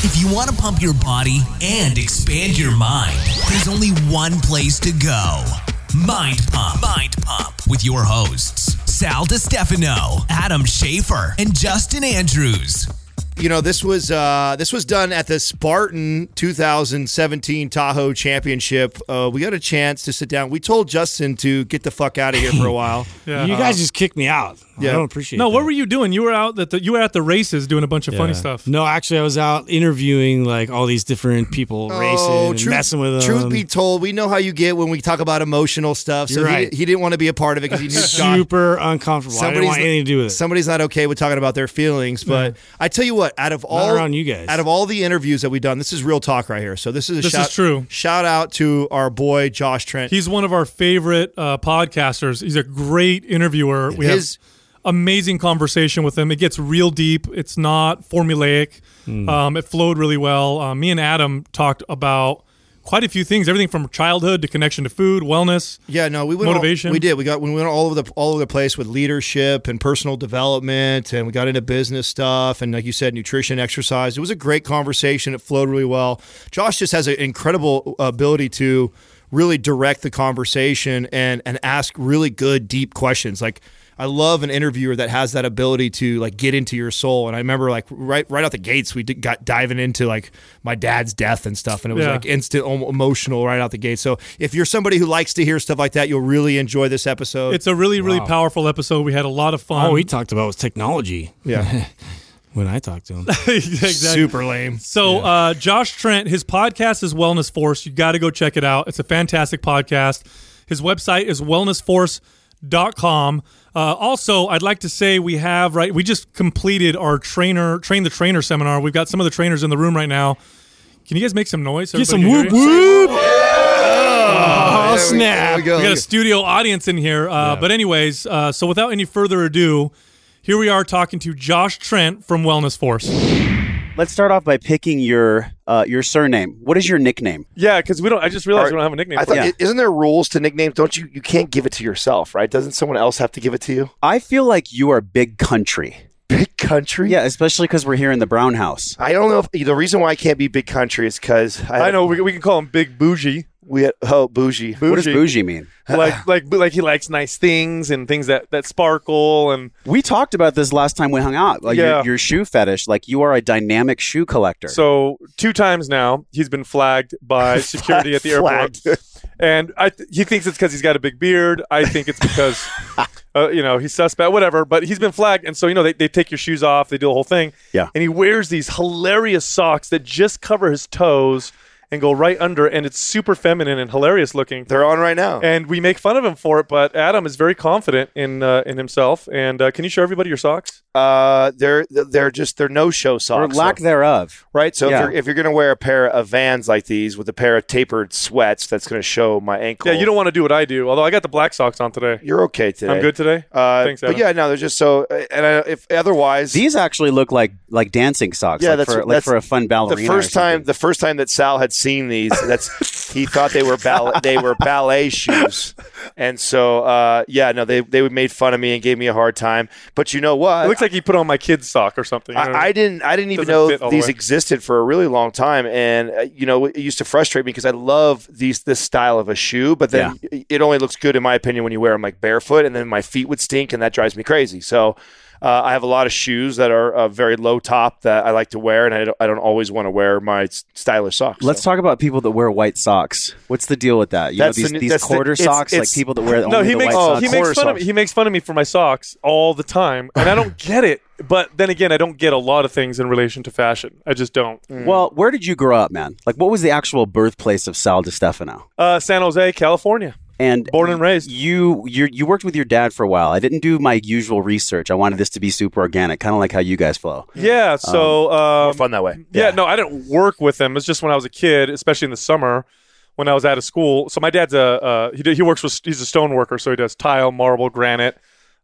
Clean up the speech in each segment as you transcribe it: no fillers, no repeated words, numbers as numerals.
If you want to pump your body and expand your mind, there's only one place to go. Mind Pump. Mind Pump with your hosts, Sal DiStefano, Adam Schafer, and Justin Andrews. You know, this was done at the Spartan 2017 Tahoe Championship. We got a chance to sit down. We told Justin to get the fuck out of here for a while. You guys just kicked me out. Yeah. I don't appreciate No, that. what were you doing? You were out at the races doing a bunch of funny stuff. No, actually, I was out interviewing like all these different people, racing, and messing with them. Truth be told, we know how you get when we talk about emotional stuff. So You're right. he didn't want to be a part of it because he knew Super uncomfortable. I didn't want anything to do with it. Somebody's not okay with talking about their feelings. But I tell you what, out of around you guys. Out of all the interviews that we've done, this is real talk right here. So this is true. Shout out to our boy Josh Trent. He's one of our favorite podcasters. He's a great interviewer. We have amazing conversation with him. It gets real deep. It's not formulaic. It flowed really well. Me and Adam talked about quite a few things, everything from childhood to connection to food, wellness. Yeah, no, we went motivation. We went all over the place with leadership and personal development, and we got into business stuff and, like you said, nutrition, exercise. It was a great conversation. It flowed really well. Josh just has an incredible ability to really direct the conversation and ask really good, deep questions. Like, I love an interviewer that has that ability to like get into your soul. And I remember like right out the gates, we got diving into like my dad's death and stuff, and it was like instant emotional right out the gate. So if you're somebody who likes to hear stuff like that, you'll really enjoy this episode. It's a really, really powerful episode. We had a lot of fun. All we talked about was technology. Yeah. When I talked to him. Exactly. Super lame. So Josh Trent, his podcast is Wellness Force. You got to go check it out. It's a fantastic podcast. His website is wellnessforce.com. Also, I'd like to say we just completed our Train the Trainer seminar. We've got some of the trainers in the room right now. Can you guys make some noise? Get some Everybody whoop can hear you? whoop. Oh, snap. There we go. We got a studio audience in here. But anyways, so without any further ado, here we are talking to Josh Trent from Wellness Force. Let's start off by picking your surname. What is your nickname? Yeah, because I just realized we don't have a nickname. I thought, isn't there rules to nicknames? Don't you can't give it to yourself, right? Doesn't someone else have to give it to you? I feel like you are Big Country. Big Country? Yeah, especially because we're here in the Brown House. I don't know if the reason why I can't be Big Country is because I know we can call him Big Bougie. Bougie. What does bougie mean? like he likes nice things and things that sparkle. And we talked about this last time we hung out. Like your shoe fetish. Like you are a dynamic shoe collector. So 2 times now he's been flagged by security at the airport, and he thinks it's because he's got a big beard. I think it's because he's suspect, whatever. But he's been flagged, and so they take your shoes off, they do the whole thing. Yeah, and he wears these hilarious socks that just cover his toes and go right under, and it's super feminine and hilarious looking. They're on right now. And we make fun of him for it, but Adam is very confident in himself. And can you show everybody your socks? They're no-show socks. Or lack thereof. Right? So if you're going to wear a pair of Vans like these with a pair of tapered sweats, that's going to show my ankle. Yeah, you don't want to do what I do, although I got the black socks on today. You're okay today. I'm good today? Thanks, Adam. But yeah, no, they're just so... And if otherwise... These actually look like dancing socks. Yeah, that's for a fun ballerina. The first time that Sal had seen these, he thought they were ballet shoes. And so, they made fun of me and gave me a hard time. But you know what? It looks like he put on my kid's sock or something. I didn't even know these existed for a really long time, and it used to frustrate me because I love this style of a shoe, but then it only looks good in my opinion when you wear them like barefoot, and then my feet would stink, and that drives me crazy. So I have a lot of shoes that are very low top that I like to wear, and I don't always want to wear my stylish socks. Let's talk about people that wear white socks. What's the deal with that? These quarter socks, like people that wear only the white socks. He makes fun of me for my socks all the time, and I don't get it. But then again, I don't get a lot of things in relation to fashion. I just don't. Well, where did you grow up, man? Like, what was the actual birthplace of Sal DiStefano? San Jose, California. And born and raised. You worked with your dad for a while. I didn't do my usual research. I wanted this to be super organic, kind of like how you guys flow. Yeah, so more fun that way. Yeah, no, I didn't work with him. It's just when I was a kid, especially in the summer when I was out of school. So my dad's he's a stone worker, so he does tile, marble, granite.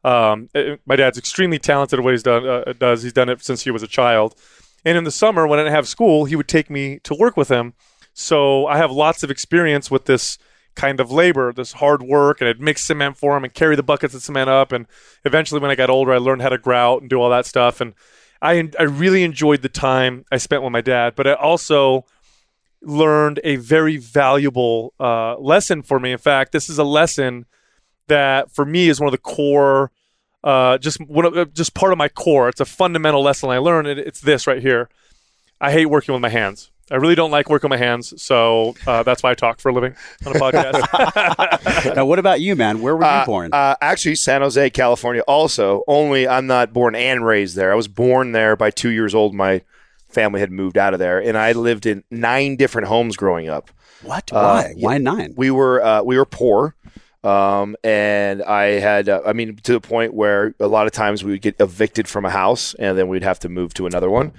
My dad's extremely talented at what he's done. He's done it since he was a child. And in the summer, when I didn't have school, he would take me to work with him. So I have lots of experience with this kind of labor, this hard work, and I'd mix cement for him and carry the buckets of cement up. And eventually, when I got older, I learned how to grout and do all that stuff. And I really enjoyed the time I spent with my dad, but I also learned a very valuable lesson for me. In fact, this is a lesson that for me is one of the core, just part of my core. It's a fundamental lesson I learned, and it's this right here. I hate working with my hands. I really don't like working with my hands, so that's why I talk for a living on a podcast. Now, what about you, man? Where were you born? Actually, San Jose, California also, only I'm not born and raised there. I was born there. By 2 years old, my family had moved out of there, and I lived in 9 different homes growing up. What? Why? Why 9? We were poor. And I had, to the point where a lot of times we would get evicted from a house and then we'd have to move to another one.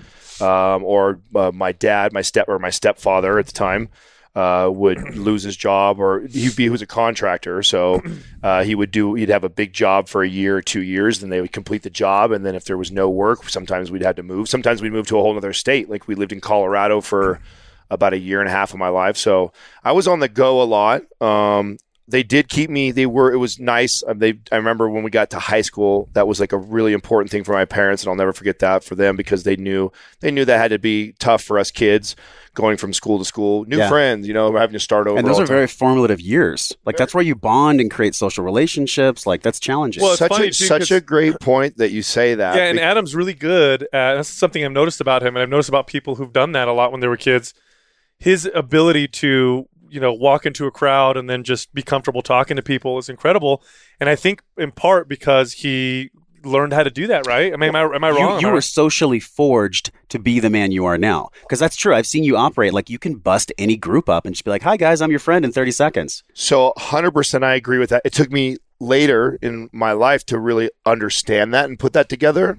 Or my dad, my stepfather at the time, would lose his job, or he was a contractor. So, he'd have a big job for a year or 2 years, then they would complete the job. And then if there was no work, sometimes we'd have to move. Sometimes we'd move to a whole other state. Like we lived in Colorado for about a year and a half of my life. So I was on the go a lot. They did keep me. It was nice. I remember when we got to high school, that was like a really important thing for my parents, and I'll never forget that for them, because they knew that had to be tough for us kids going from school to school, new friends, having to start over. And those are very formative years. Like that's where you bond and create social relationships. Like that's challenging. Well, such a great point that you say that. Yeah, and Adam's really good at, that's something I've noticed about him, and I've noticed about people who've done that a lot when they were kids. His ability to walk into a crowd and then just be comfortable talking to people is incredible. And I think in part because he learned how to do that, right? I mean, am I wrong? You were socially forged to be the man you are now. Because that's true. I've seen you operate like you can bust any group up and just be like, hi guys, I'm your friend in 30 seconds. So 100% I agree with that. It took me later in my life to really understand that and put that together.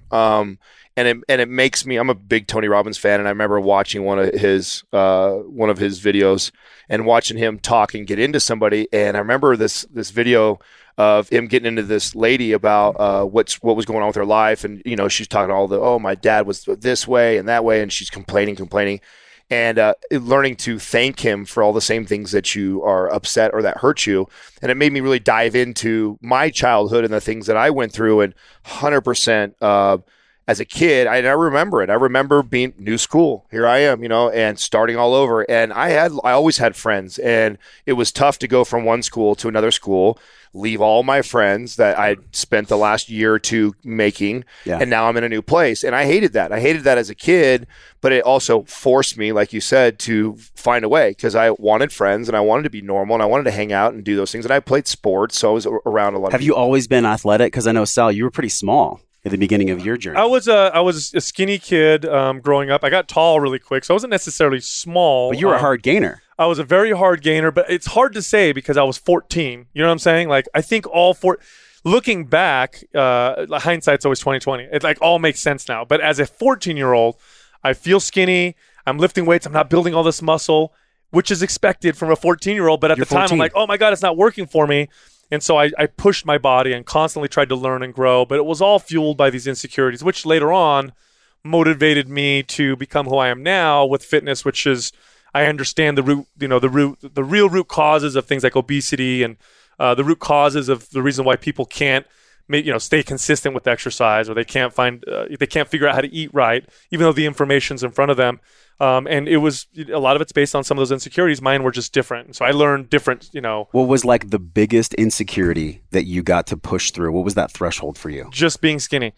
And it makes me, I'm a big Tony Robbins fan, and I remember watching one of his videos and watching him talk and get into somebody. And I remember this video of him getting into this lady about what was going on with her life. And, she's talking all my dad was this way and that way. And she's complaining. And learning to thank him for all the same things that you are upset or that hurt you. And it made me really dive into my childhood and the things that I went through. And 100%, as a kid, I remember it. I remember being new school. Here I am, and starting all over. And I always had friends, and it was tough to go from one school to another school, leave all my friends that I spent the last year or two making, and now I'm in a new place. And I hated that. I hated that as a kid, but it also forced me, like you said, to find a way, because I wanted friends and I wanted to be normal and I wanted to hang out and do those things. And I played sports, so I was around a lot. Have you always been athletic? Because I know, Sal, you were pretty small at the beginning of your journey. I was a skinny kid growing up. I got tall really quick, so I wasn't necessarily small. But you were a hard gainer. I was a very hard gainer, but it's hard to say because I was 14. You know what I'm saying? Like, I think looking back, hindsight's always 20/20. It like all makes sense now. But as a 14-year-old, I feel skinny. I'm lifting weights. I'm not building all this muscle, which is expected from a 14-year-old. But at the time, I'm like, oh my God, it's not working for me. And so I pushed my body and constantly tried to learn and grow, but it was all fueled by these insecurities, which later on motivated me to become who I am now with fitness, which is, I understand the real root causes of things like obesity and the root causes of the reason why people can't stay consistent with exercise, or they can't figure out how to eat right, even though the information's in front of them. And it was a lot of it's based on some of those insecurities. Mine were just different. So I learned different, What was like the biggest insecurity that you got to push through? What was that threshold for you? Just being skinny.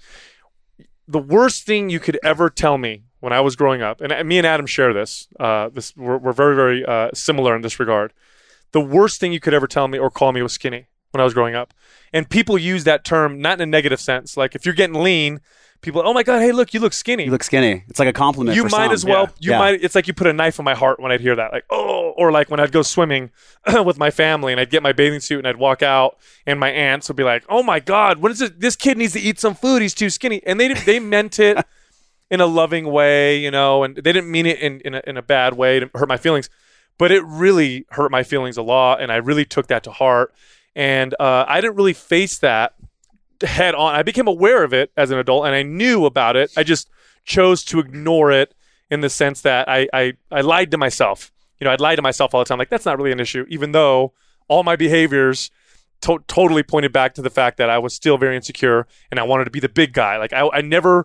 The worst thing you could ever tell me when I was growing up, and me and Adam share this, we're very, very similar in this regard. The worst thing you could ever tell me or call me was skinny when I was growing up. And people use that term not in a negative sense. Like if you're getting lean, people, oh my God, hey, look, you look skinny. You look skinny. It's like a compliment. You for might some. as well. It's like you put a knife in my heart when I'd hear that. Like, oh, or like when I'd go swimming with my family and I'd get my bathing suit and I'd walk out and my aunts would be like, oh my God, what is it? This kid needs to eat some food. He's too skinny. And they meant it in a loving way, and they didn't mean it in a bad way to hurt my feelings. But it really hurt my feelings a lot, and I really took that to heart. And I didn't really face that head on. I became aware of it as an adult, and I knew about it. I just chose to ignore it in the sense that I lied to myself. I'd lie to myself all the time, like, that's not really an issue, even though all my behaviors totally pointed back to the fact that I was still very insecure, and I wanted to be the big guy. Like, I never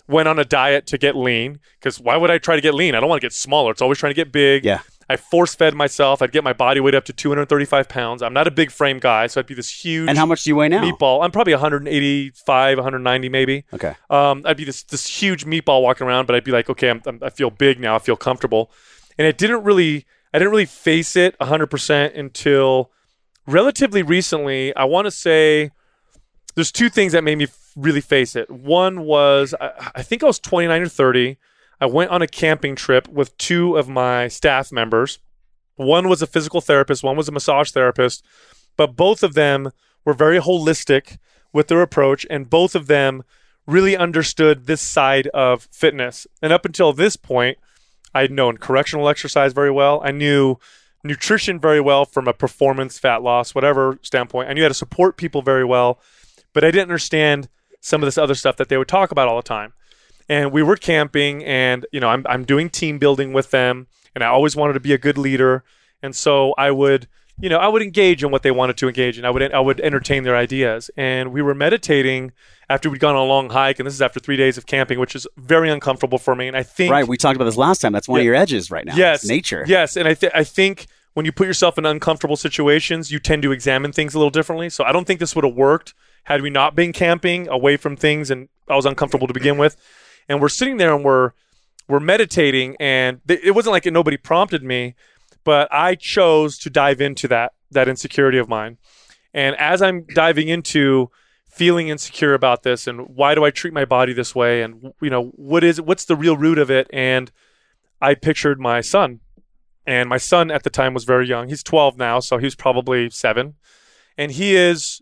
went on a diet to get lean, because why would I try to get lean? I don't want to get smaller. It's always trying to get big. Yeah. I force-fed myself. I'd get my body weight up to 235 pounds. I'm not a big frame guy, so I'd be this huge. And how much do you weigh now? Meatball. I'm probably 185, 190 maybe. Okay. I'd be this huge meatball walking around, but I'd be like, okay, I feel big now. I feel comfortable. And I didn't really face it 100% until relatively recently. I want to say there's two things that made me really face it. One was, I think I was 29 or 30. I went on a camping trip with two of my staff members. One was a physical therapist, one was a massage therapist, but both of them were very holistic with their approach, and both of them really understood this side of fitness. And up until this point, I'd known correctional exercise very well. I knew nutrition very well from a performance, fat loss, whatever standpoint. I knew how to support people very well, but I didn't understand some of this other stuff that they would talk about all the time. And we were camping, and I'm doing team building with them, and I always wanted to be a good leader. And so I would engage in what they wanted to engage in. I would entertain their ideas. And we were meditating after we'd gone on a long hike, and this is after 3 days of camping, which is very uncomfortable for me. And I think right, we talked about this last time. That's one of your edges right now. Yes, it's nature. Yes, and I think when you put yourself in uncomfortable situations, you tend to examine things a little differently. So I don't think this would have worked had we not been camping away from things, and I was uncomfortable to begin with. And we're sitting there and we're meditating, and it wasn't like nobody prompted me, but I chose to dive into that insecurity of mine. And as I'm diving into feeling insecure about this, and why do I treat my body this way, and what's the real root of it? And I pictured my son, and my son at the time was very young. He's 12 now, so he was probably 7, and he is.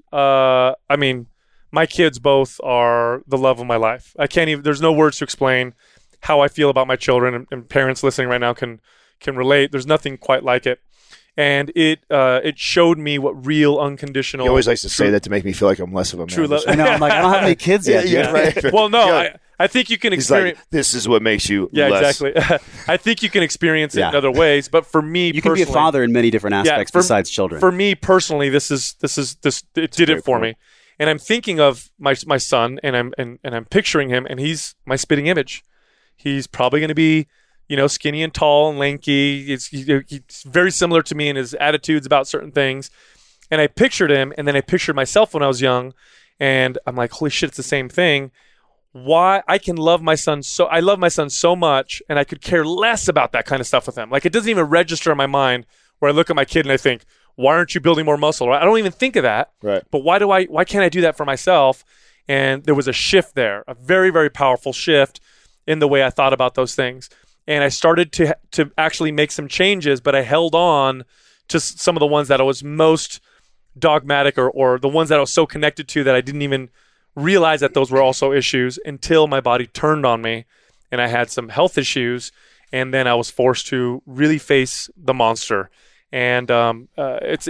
My kids both are the love of my life. There's no words to explain how I feel about my children, and parents listening right now can relate. There's nothing quite like it. And it showed me what real unconditional. He always likes to say that to make me feel like I'm less of a man. True love. I know. I'm like, I don't have any kids yet. Yeah, right. Well, no, I think you can experience. Like, this is what makes you. Yeah, less. exactly. I think you can experience it in other ways, but for me, you can be a father in many different aspects besides children. For me personally, this it did it for me. And I'm thinking of my son, and I'm picturing him, and he's my spitting image. He's probably going to be, skinny and tall and lanky. He's very similar to me in his attitudes about certain things. And I pictured him, and then I pictured myself when I was young, and I'm like, holy shit, it's the same thing. Why I can love my son so I love my son so much, and I could care less about that kind of stuff with him. Like, it doesn't even register in my mind where I look at my kid and I think, why aren't you building more muscle? I don't even think of that. Right. But why can't I do that for myself? And there was a shift there, a very, very powerful shift in the way I thought about those things. And I started to actually make some changes, but I held on to some of the ones that I was most dogmatic or the ones that I was so connected to that I didn't even realize that those were also issues until my body turned on me and I had some health issues. And then I was forced to really face the monster. And I've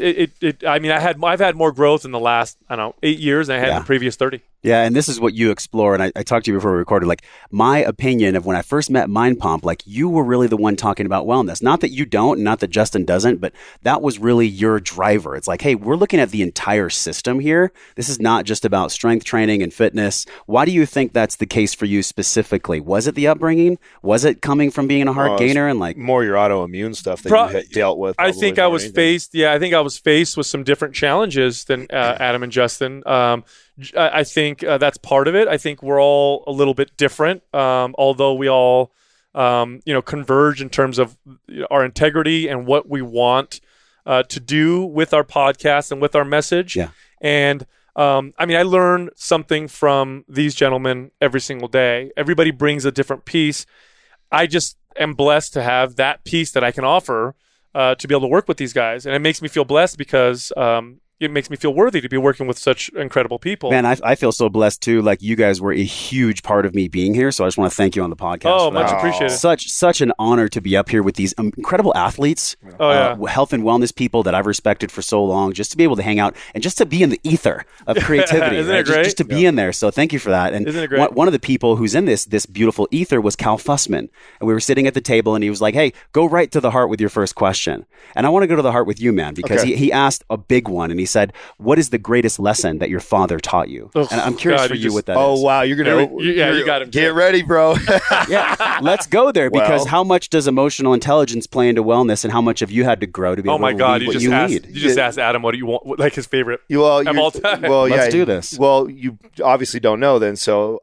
had more growth in the last 8 years than I had in the previous 30. Yeah, and this is what you explore, and I talked to you before we recorded, like, my opinion of when I first met Mind Pump, like, you were really the one talking about wellness. Not that you don't, and not that Justin doesn't, but that was really your driver. It's like, hey, we're looking at the entire system here. This is not just about strength training and fitness. Why do you think that's the case for you specifically? Was it the upbringing? Was it coming from being a hard gainer? And like more your autoimmune stuff that you had dealt with? I think I was faced with some different challenges than Adam and Justin. I think that's part of it. I think we're all a little bit different, although we all, converge in terms of our integrity and what we want to do with our podcast and with our message. Yeah. And I learn something from these gentlemen every single day. Everybody brings a different piece. I just am blessed to have that piece that I can offer to be able to work with these guys. And it makes me feel blessed because it makes me feel worthy to be working with such incredible people. Man, I feel so blessed too. Like, you guys were a huge part of me being here. So I just want to thank you on the podcast. Oh, much appreciated. Such an honor to be up here with these incredible athletes, health and wellness people that I've respected for so long, just to be able to hang out and just to be in the ether of creativity. Isn't it great? Just to be in there. So thank you for that. And isn't it great? One of the people who's in this beautiful ether was Cal Fussman. And we were sitting at the table and he was like, hey, go right to the heart with your first question. And I want to go to the heart with you, man, because he asked a big one. And he said, what is the greatest lesson that your father taught you? And I'm curious for you what that is. Oh, wow. You're going to you got him. Get ready, bro. Yeah, let's go there, because how much does emotional intelligence play into wellness, and how much have you had to grow to be able to lead what you lead? You just asked Adam what do you want, like his favorite of all time. Well, let's do this. Well, you obviously don't know then. So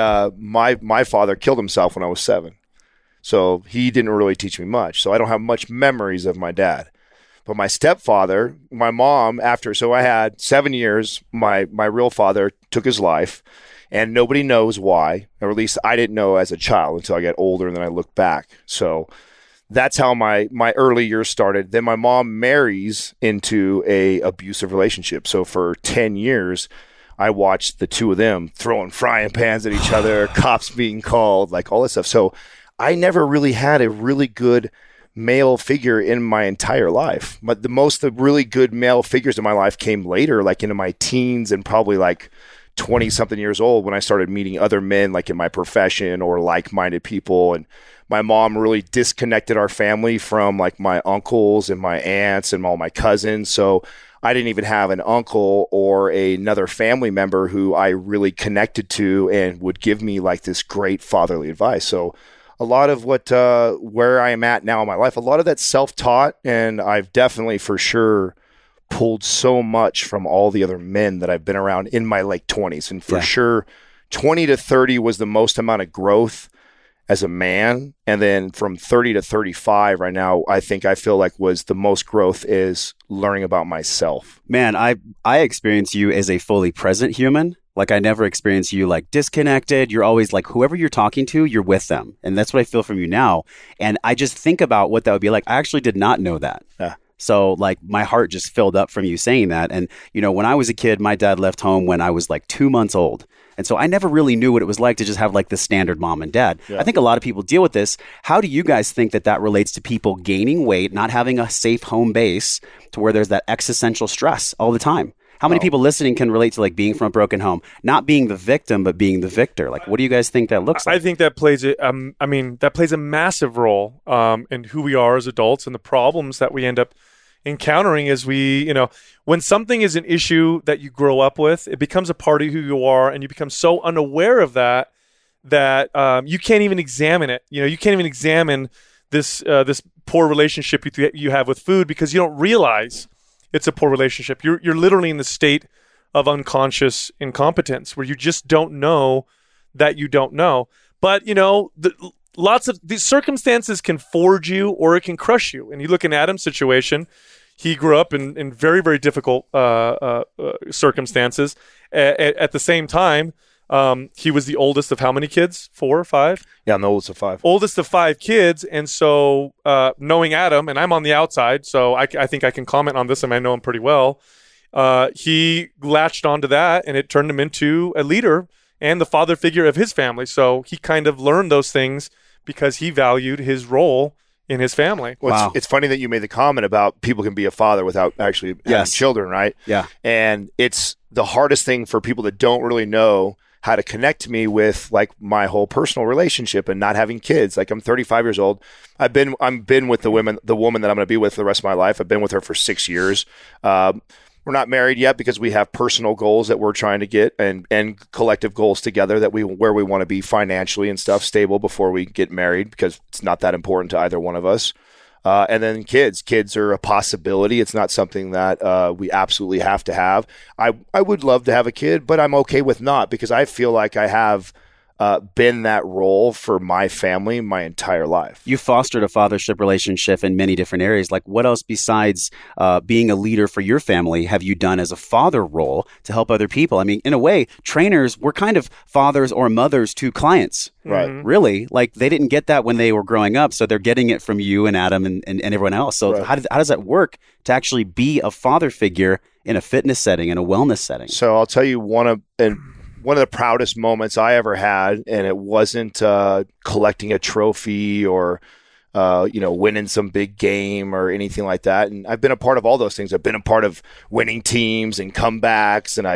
my father killed himself when I was 7. So he didn't really teach me much. So I don't have much memories of my dad. But my stepfather, my mom, so I had 7 years, my real father took his life, and nobody knows why, or at least I didn't know as a child until I got older and then I looked back. So that's how my early years started. Then my mom marries into a abusive relationship. So for 10 years, I watched the two of them throwing frying pans at each other, cops being called, like all this stuff. So I never really had a really good male figure in my entire life. But the really good male figures in my life came later, like into my teens and probably like 20-something years old, when I started meeting other men like in my profession or like-minded people. And my mom really disconnected our family from like my uncles and my aunts and all my cousins. So I didn't even have an uncle or another family member who I really connected to and would give me like this great fatherly advice. So a lot of where I am at now in my life, a lot of that's self-taught, and I've definitely for sure pulled so much from all the other men that I've been around in my late 20s. And for sure, 20 to 30 was the most amount of growth as a man. And then from 30 to 35 right now, I feel like was the most growth is learning about myself. Man, I experience you as a fully present human. Like, I never experience you like disconnected. You're always like, whoever you're talking to, you're with them. And that's what I feel from you now. And I just think about what that would be like. I actually did not know that. Yeah. So like my heart just filled up from you saying that. And, you know, when I was a kid, my dad left home when I was like 2 months old. And so I never really knew what it was like to just have like the standard mom and dad. Yeah. I think a lot of people deal with this. How do you guys think that relates to people gaining weight, not having a safe home base, to where there's that existential stress all the time? How many people listening can relate to like being from a broken home, not being the victim, but being the victor? Like, what do you guys think that looks like? I think that plays that plays a massive role in who we are as adults and the problems that we end up encountering as when something is an issue that you grow up with, it becomes a part of who you are, and you become so unaware of that you can't even examine it. You can't even examine this poor relationship you have with food, because you don't realize it's a poor relationship. You're literally in the state of unconscious incompetence, where you just don't know that you don't know. But lots of these circumstances can forge you, or it can crush you. And you look in Adam's situation, he grew up in very, very difficult circumstances. At the same time, he was the oldest of how many kids? 4 or 5? Yeah, I'm the oldest of 5. Oldest of 5 kids. And so knowing Adam, and I'm on the outside, so I think I can comment on this, and I know him pretty well. He latched onto that, and it turned him into a leader and the father figure of his family. So he kind of learned those things because he valued his role in his family. Well, it's funny that you made the comment about people can be a father without actually having children, right? Yeah. And it's the hardest thing for people that don't really know how to connect me with like my whole personal relationship and not having kids. Like, I'm 35 years old. I've been with the woman that I'm going to be with for the rest of my life. I've been with her for 6 years. We're not married yet because we have personal goals that we're trying to get and collective goals together where we want to be financially and stuff stable before we get married, because it's not that important to either one of us. And then kids are a possibility. It's not something that we absolutely have to have. I would love to have a kid, but I'm okay with not, because I feel like I have been that role for my family my entire life. You fostered a fathership relationship in many different areas. Like, what else besides being a leader for your family have you done as a father role to help other people? I mean, in a way, trainers were kind of fathers or mothers to clients. Right. Really? Like, they didn't get that when they were growing up, so they're getting it from you and Adam and everyone else. So right. How does that work to actually be a father figure in a fitness setting, in a wellness setting? So I'll tell you one of the proudest moments I ever had, and it wasn't collecting a trophy or winning some big game or anything like that. And I've been a part of all those things. I've been a part of winning teams and comebacks, and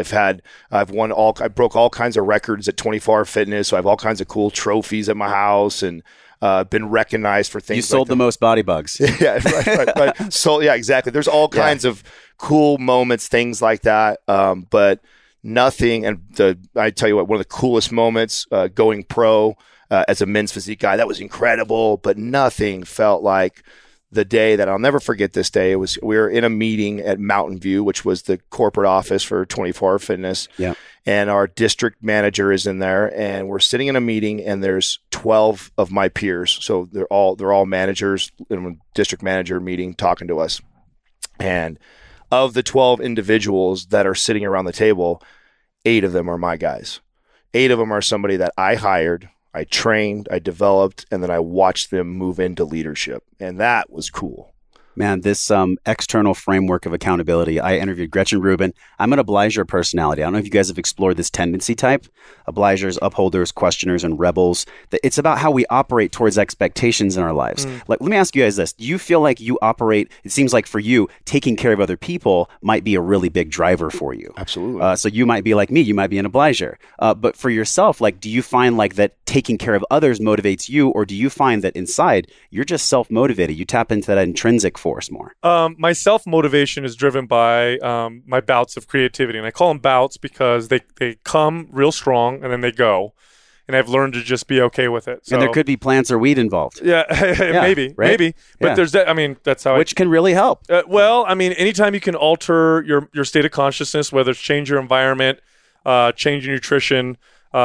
I broke all kinds of records at 24 Hour Fitness, so I have all kinds of cool trophies at my house. And been recognized for things. You sold the most body bugs. Yeah, right. So yeah, exactly. There's all kinds of cool moments, things like that. But nothing. And I tell you what, one of the coolest moments going pro as a men's physique guy, that was incredible. But nothing felt like the day that I'll never forget. This day, we were in a meeting at Mountain View, which was the corporate office for 24 Hour Fitness. Yeah. And our district manager is in there, and we're sitting in a meeting, and there's 12 of my peers. So they're all managers in a district manager meeting talking to us. And of the 12 individuals that are sitting around the table, 8 of them are my guys. 8 of them are somebody that I hired, I trained, I developed, and then I watched them move into leadership. And that was cool. Man, this external framework of accountability. I interviewed Gretchen Rubin. I'm an obliger personality. I don't know if you guys have explored this tendency type. Obligers, upholders, questioners, and rebels. It's about how we operate towards expectations in our lives. Like, let me ask you guys this. Do you feel like you operate, it seems like for you, taking care of other people might be a really big driver for you? Absolutely. So you might be like me. You might be an obliger. But for yourself, like, do you find like that taking care of others motivates you, or do you find that inside you're just self-motivated? You tap into that intrinsic force more? My self-motivation is driven by my bouts of creativity. And I call them bouts because they come real strong and then they go. And I've learned to just be okay with it. So, and there could be plants or weed involved. Yeah, maybe. But there's that. I mean, that's how Which can really help. Well, I mean, anytime you can alter your state of consciousness, whether it's change your environment, change your nutrition,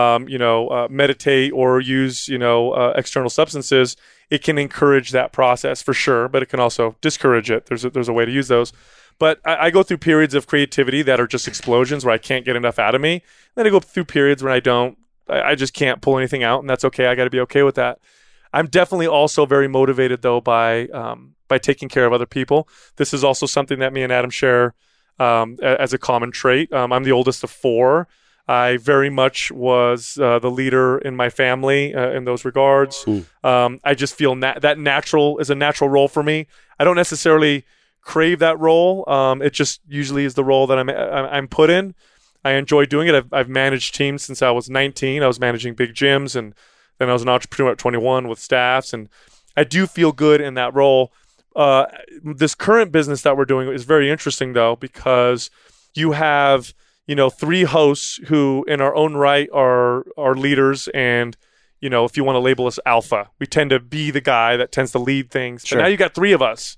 meditate or use, external substances, it can encourage that process for sure, but it can also discourage it. There's a way to use those. But I go through periods of creativity that are just explosions where I can't get enough out of me. Then I go through periods where I just can't pull anything out, and that's okay. I got to be okay with that. I'm definitely also very motivated though by taking care of other people. This is also something that me and Adam share as a common trait. I'm the oldest of 4. I very much was the leader in my family in those regards. I just feel that natural is a natural role for me. I don't necessarily crave that role. It just usually is the role that I'm put in. I enjoy doing it. I've managed teams since I was 19. I was managing big gyms, and then I was an entrepreneur at 21 with staffs, and I do feel good in that role. This current business that we're doing is very interesting though, because you have 3 hosts who in our own right are leaders, and if you want to label us alpha, we tend to be the guy that tends to lead things. Sure. But now you got 3 of us,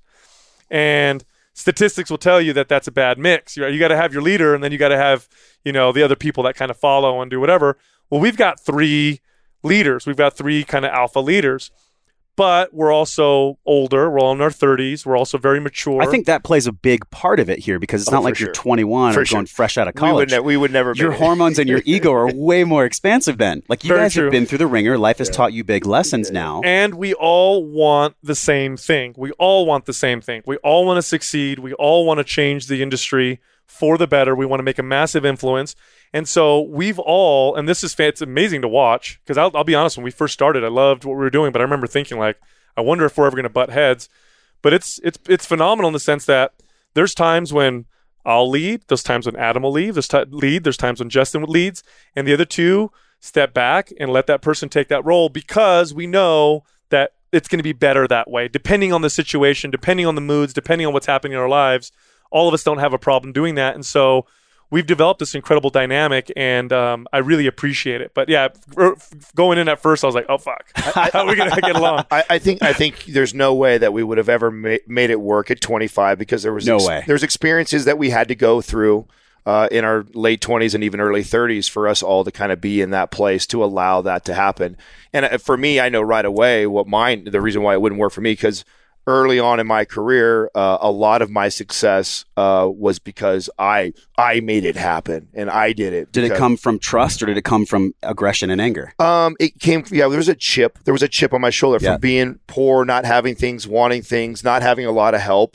and statistics will tell you that that's a bad mix. You got to have your leader, and then you got to have the other people that kind of follow and do whatever. Well, we've got 3 leaders. We've got 3 kind of alpha leaders. But we're also older. We're all in our 30s. We're also very mature. I think that plays a big part of it here, because it's not like you're 21 or going fresh out of college. We would never. Your hormones and your ego are way more expansive then. Like, you guys have been through the ringer. Life has taught you big lessons now. And we all want the same thing. We all want the same thing. We all want to succeed. We all want to change the industry for the better. We want to make a massive influence. And so we've all, and it's amazing to watch, because I'll be honest, when we first started, I loved what we were doing, but I remember thinking like, I wonder if we're ever going to butt heads. But it's phenomenal in the sense that there's times when I'll lead, there's times when Adam will lead, there's times when Justin leads, and the other 2 step back and let that person take that role, because we know that it's going to be better that way, depending on the situation, depending on the moods, depending on what's happening in our lives. All of us don't have a problem doing that. And so we've developed this incredible dynamic, and I really appreciate it. But yeah, going in at first, I was like, oh, fuck. How are we going to get along? I think there's no way that we would have ever made it work at 25, because there was there's experiences that we had to go through in our late 20s and even early 30s for us all to kind of be in that place to allow that to happen. And for me, I know right away the reason why it wouldn't work for me, because early on in my career, a lot of my success was because I made it happen and I did it. Did it come from trust, or did it come from aggression and anger? It came. There was a chip. There was a chip on my shoulder from being poor, not having things, wanting things, not having a lot of help.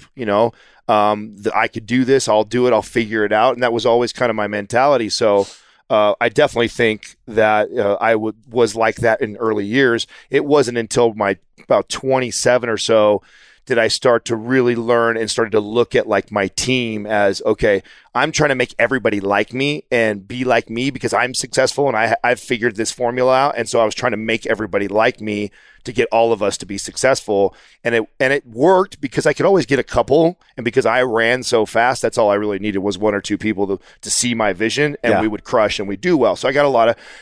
I could do this. I'll do it. I'll figure it out. And that was always kind of my mentality. So I definitely think that I was like that in early years. It wasn't until my about 27 or so did I start to really learn and started to look at like my team as, okay, I'm trying to make everybody like me and be like me because I'm successful and I've figured this formula out. And so I was trying to make everybody like me to get all of us to be successful. And it worked because I could always get a couple. And because I ran so fast, that's all I really needed was one or two people to see my vision, and we would crush and we do well. So I had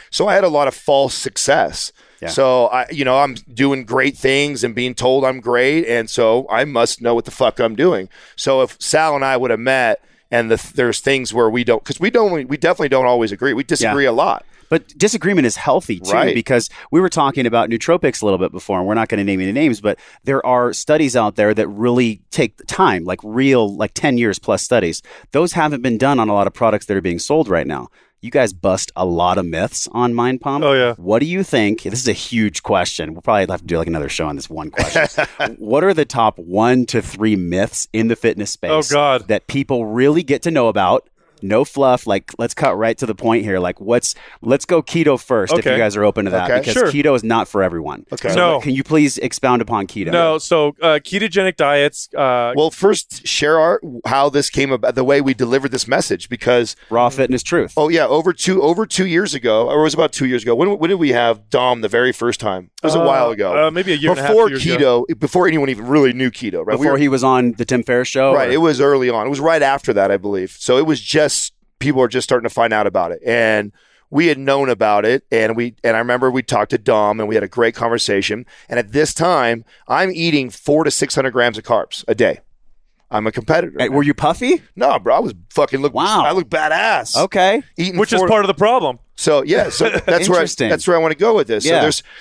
a lot of false success. Yeah. So I'm doing great things and being told I'm great. And so I must know what the fuck I'm doing. So if Sal and I would have met, and there's things where we definitely don't always agree. We disagree a lot. But disagreement is healthy, too, because we were talking about nootropics a little bit before, and we're not going to name any names, but there are studies out there that really take time, like 10 years plus studies. Those haven't been done on a lot of products that are being sold right now. You guys bust a lot of myths on Mind Pump. Oh, yeah. What do you think? This is a huge question. We'll probably have to do like another show on this one question. What are the top 1 to 3 myths in the fitness space that people really get to know about? No fluff. Like, let's cut right to the point here. Like, let's go keto first if you guys are open to that, because keto is not for everyone. Okay. So can you please expound upon keto? No. So ketogenic diets. Well, first share how this came about, the way we delivered this message, because Raw Fitness Truth. Oh yeah, over 2 years ago, or it was about 2 years ago. When did we have Dom the very first time? It was a while ago. Maybe a year and a half. Before keto, before anyone even really knew keto, right? Before he was on the Tim Ferriss show, right? It was early on. It was right after that, I believe. So it was just. People are just starting to find out about it, and we had known about it, and I remember we talked to Dom, and we had a great conversation. And at this time, I'm eating 400 to 600 grams of carbs a day. I'm a competitor. Hey, were you puffy? No, bro. I was fucking I look badass. Okay, which is part of the problem. So yeah, so that's where I want to go with this. Yeah. So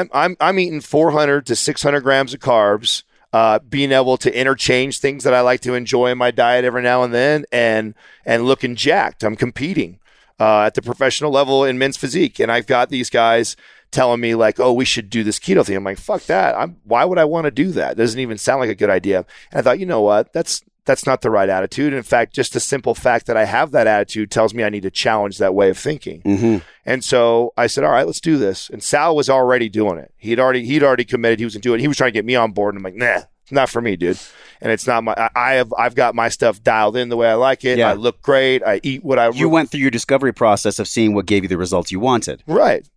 I'm eating 400 to 600 grams of carbs. Being able to interchange things that I like to enjoy in my diet every now and then, and looking jacked. I'm competing at the professional level in men's physique, and I've got these guys telling me like, "Oh, we should do this keto thing." I'm like, "Fuck that! Why would I want to do that? It doesn't even sound like a good idea." And I thought, you know what? That's not the right attitude. In fact, just the simple fact that I have that attitude tells me I need to challenge that way of thinking. Mm-hmm. And so I said, all right, let's do this. And Sal was already doing it. He'd already committed. He was going to do it. He was trying to get me on board. And I'm like, nah, it's not for me, dude. And it's not I've got my stuff dialed in the way I like it. Yeah. I look great. I eat what I You went through your discovery process of seeing what gave you the results you wanted. Right.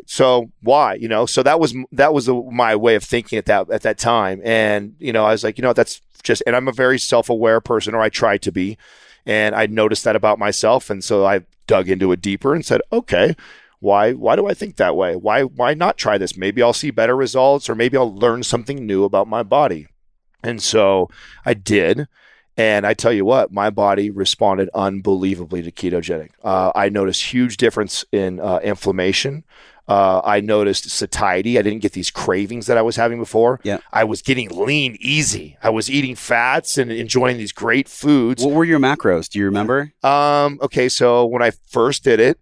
So why, so that was my way of thinking at that time. And, I was like, that's just, and I'm a very self-aware person, or I try to be. And I noticed that about myself. And so I dug into it deeper and said, okay, why do I think that way? Why not try this? Maybe I'll see better results, or maybe I'll learn something new about my body. And so I did. And I tell you what, my body responded unbelievably to ketogenic. I noticed huge difference in inflammation. I noticed satiety. I didn't get these cravings that I was having before. Yeah. I was getting lean easy. I was eating fats and enjoying these great foods. What were your macros? Do you remember? Okay, so when I first did it,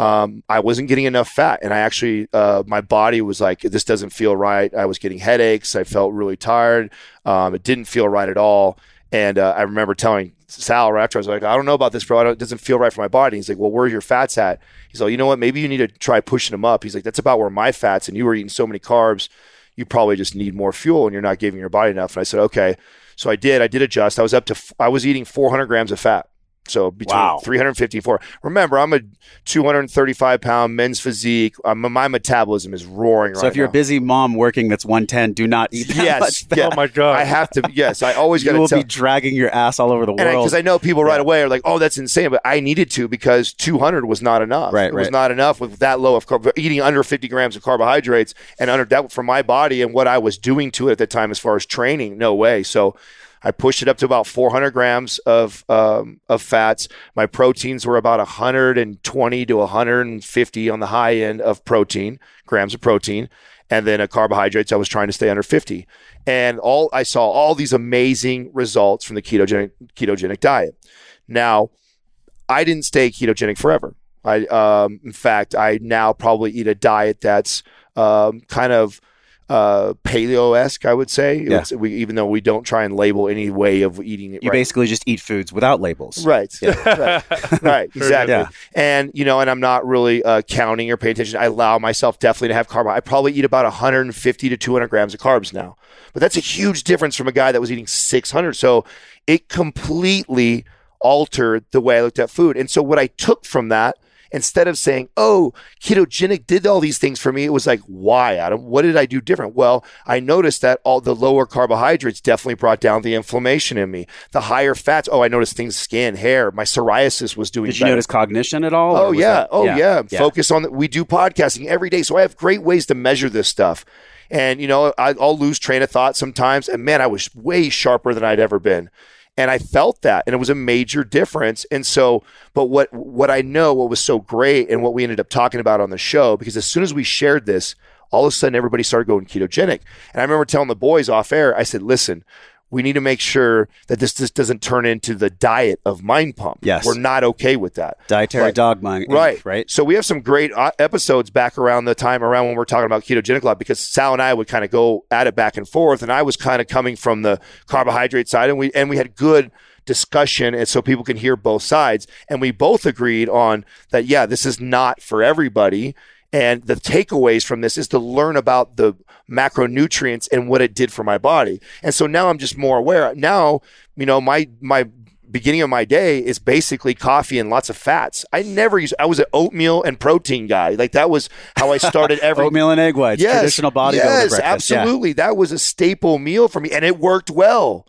I wasn't getting enough fat, and I actually, my body was like, this doesn't feel right. I was getting headaches. I felt really tired. It didn't feel right at all. And I remember telling Sal right after, I was like, I don't know about this, bro. It doesn't feel right for my body. He's like, well, where are your fats at? He's like, you know what? Maybe you need to try pushing them up. He's like, that's about where my fat's, and you were eating so many carbs, you probably just need more fuel, and you're not giving your body enough. And I said, okay. So I did adjust. I was eating 400 grams of fat. So between 350 and 400. Remember, I'm a 235-pound men's physique. My metabolism is roaring right now. So if you're a busy mom working that's 110, do not eat that much fat. Yeah. Oh, my God. I have to. Yes, I always got to You will be dragging your ass all over the world. Because I know people right away are like, oh, that's insane. But I needed to, because 200 was not enough. Right, it was not enough with that low of eating under 50 grams of carbohydrates, and under that for my body and what I was doing to it at the time as far as training. No way. So I pushed it up to about 400 grams of fats. My proteins were about 120 to 150 on the high end of grams of protein. And then carbohydrates, I was trying to stay under 50. And I saw all these amazing results from the ketogenic diet. Now, I didn't stay ketogenic forever. In fact, I now probably eat a diet that's kind of paleo-esque, I would say. Even though we don't try and label any way of eating it. You basically just eat foods without labels. Right. Right. Exactly. Yeah. And, and I'm not really counting or paying attention. I allow myself definitely to have carbohydrates. I probably eat about 150 to 200 grams of carbs now. But that's a huge difference from a guy that was eating 600. So it completely altered the way I looked at food. And so what I took from that, instead of saying, oh, ketogenic did all these things for me, it was like, why, Adam? What did I do different? Well, I noticed that all the lower carbohydrates definitely brought down the inflammation in me. The higher fats, I noticed things, skin, hair, my psoriasis was doing better. Did you notice cognition at all? Oh, yeah. Focus on we do podcasting every day. So I have great ways to measure this stuff. And, I'll lose train of thought sometimes. And man, I was way sharper than I'd ever been. And I felt that, and it was a major difference. And so, but what I know, what was so great and what we ended up talking about on the show, because as soon as we shared this, all of a sudden everybody started going ketogenic. And I remember telling the boys off air, I said, listen, we need to make sure that this doesn't turn into the diet of Mind Pump. Yes. We're not okay with that. Dietary dogma. Right. So we have some great episodes back around when we're talking about ketogenic a lot, because Sal and I would kind of go at it back and forth. And I was kind of coming from the carbohydrate side, and we had good discussion, and so people can hear both sides. And we both agreed on that, this is not for everybody. And the takeaways from this is to learn about the macronutrients and what it did for my body. And so now I'm just more aware. Now, my beginning of my day is basically coffee and lots of fats. I was an oatmeal and protein guy. Like that was how I started every oatmeal and egg whites, traditional bodybuilder breakfast. Yes, absolutely. Yeah. That was a staple meal for me, and it worked well.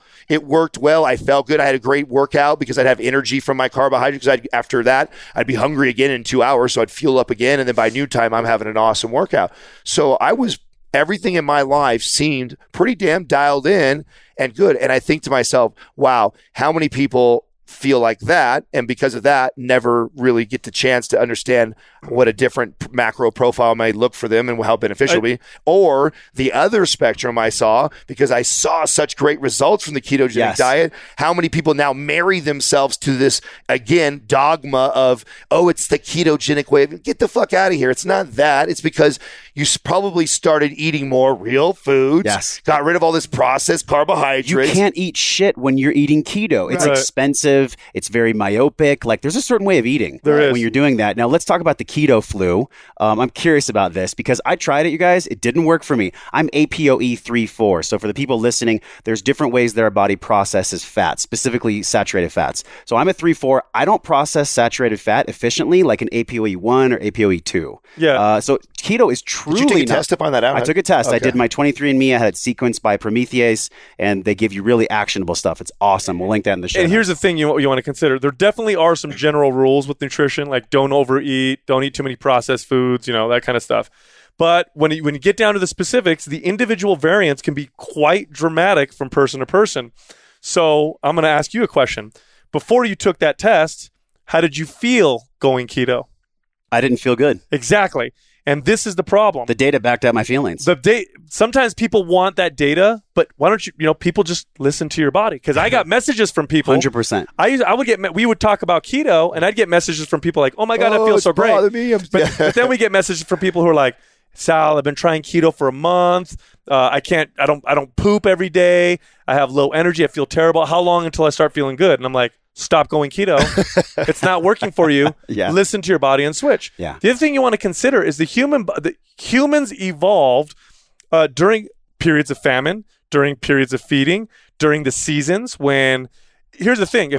I felt good. I had a great workout because I'd have energy from my carbohydrates. After that, I'd be hungry again in 2 hours, so I'd fuel up again. And then by noontime, I'm having an awesome workout. So everything in my life seemed pretty damn dialed in and good. And I think to myself, wow, how many people feel like that, and because of that, never really get the chance to understand what a different macro profile may look for them and how beneficial it'll be. Or the other spectrum I saw, because I saw such great results from the ketogenic diet, how many people now marry themselves to this, again, dogma of, it's the ketogenic way. Get the fuck out of here. It's not that. It's because you probably started eating more real foods, got rid of all this processed carbohydrates. You can't eat shit when you're eating keto. It's expensive. It's very myopic. Like there's a certain way of eating when you're doing that. Now let's talk about the keto flu. I'm curious about this because I tried it, you guys. It didn't work for me. I'm APOE 3/4. So for the people listening, there's different ways that our body processes fat, specifically saturated fats. So I'm a 3/4. I don't process saturated fat efficiently like an APOE 1 or APOE 2. Yeah. So keto is truly Did you take a test to find that out? I took a test. Okay. I did my 23andMe. I had it sequenced by Prometheus, and they give you really actionable stuff. It's awesome. We'll link that in the show. And here's the thing you want to consider. There definitely are some general rules with nutrition, like don't overeat, don't eat too many processed foods, that kind of stuff. But when you get down to the specifics, the individual variants can be quite dramatic from person to person. So I'm going to ask you a question. Before you took that test, how did you feel going keto? I didn't feel good. Exactly. And this is the problem. The data backed up my feelings. Sometimes people want that data, but why don't you, people just listen to your body? Because I got messages from people. 100%. We would talk about keto, and I'd get messages from people like, oh my God, I feel so great. But then we get messages from people who are like, Sal, I've been trying keto for a month. I don't poop every day. I have low energy. I feel terrible. How long until I start feeling good? And I'm like, stop going keto. It's not working for you. Listen to your body and switch. The other thing you want to consider is the humans evolved during periods of famine, during periods of feeding, during the seasons when. Here's the thing: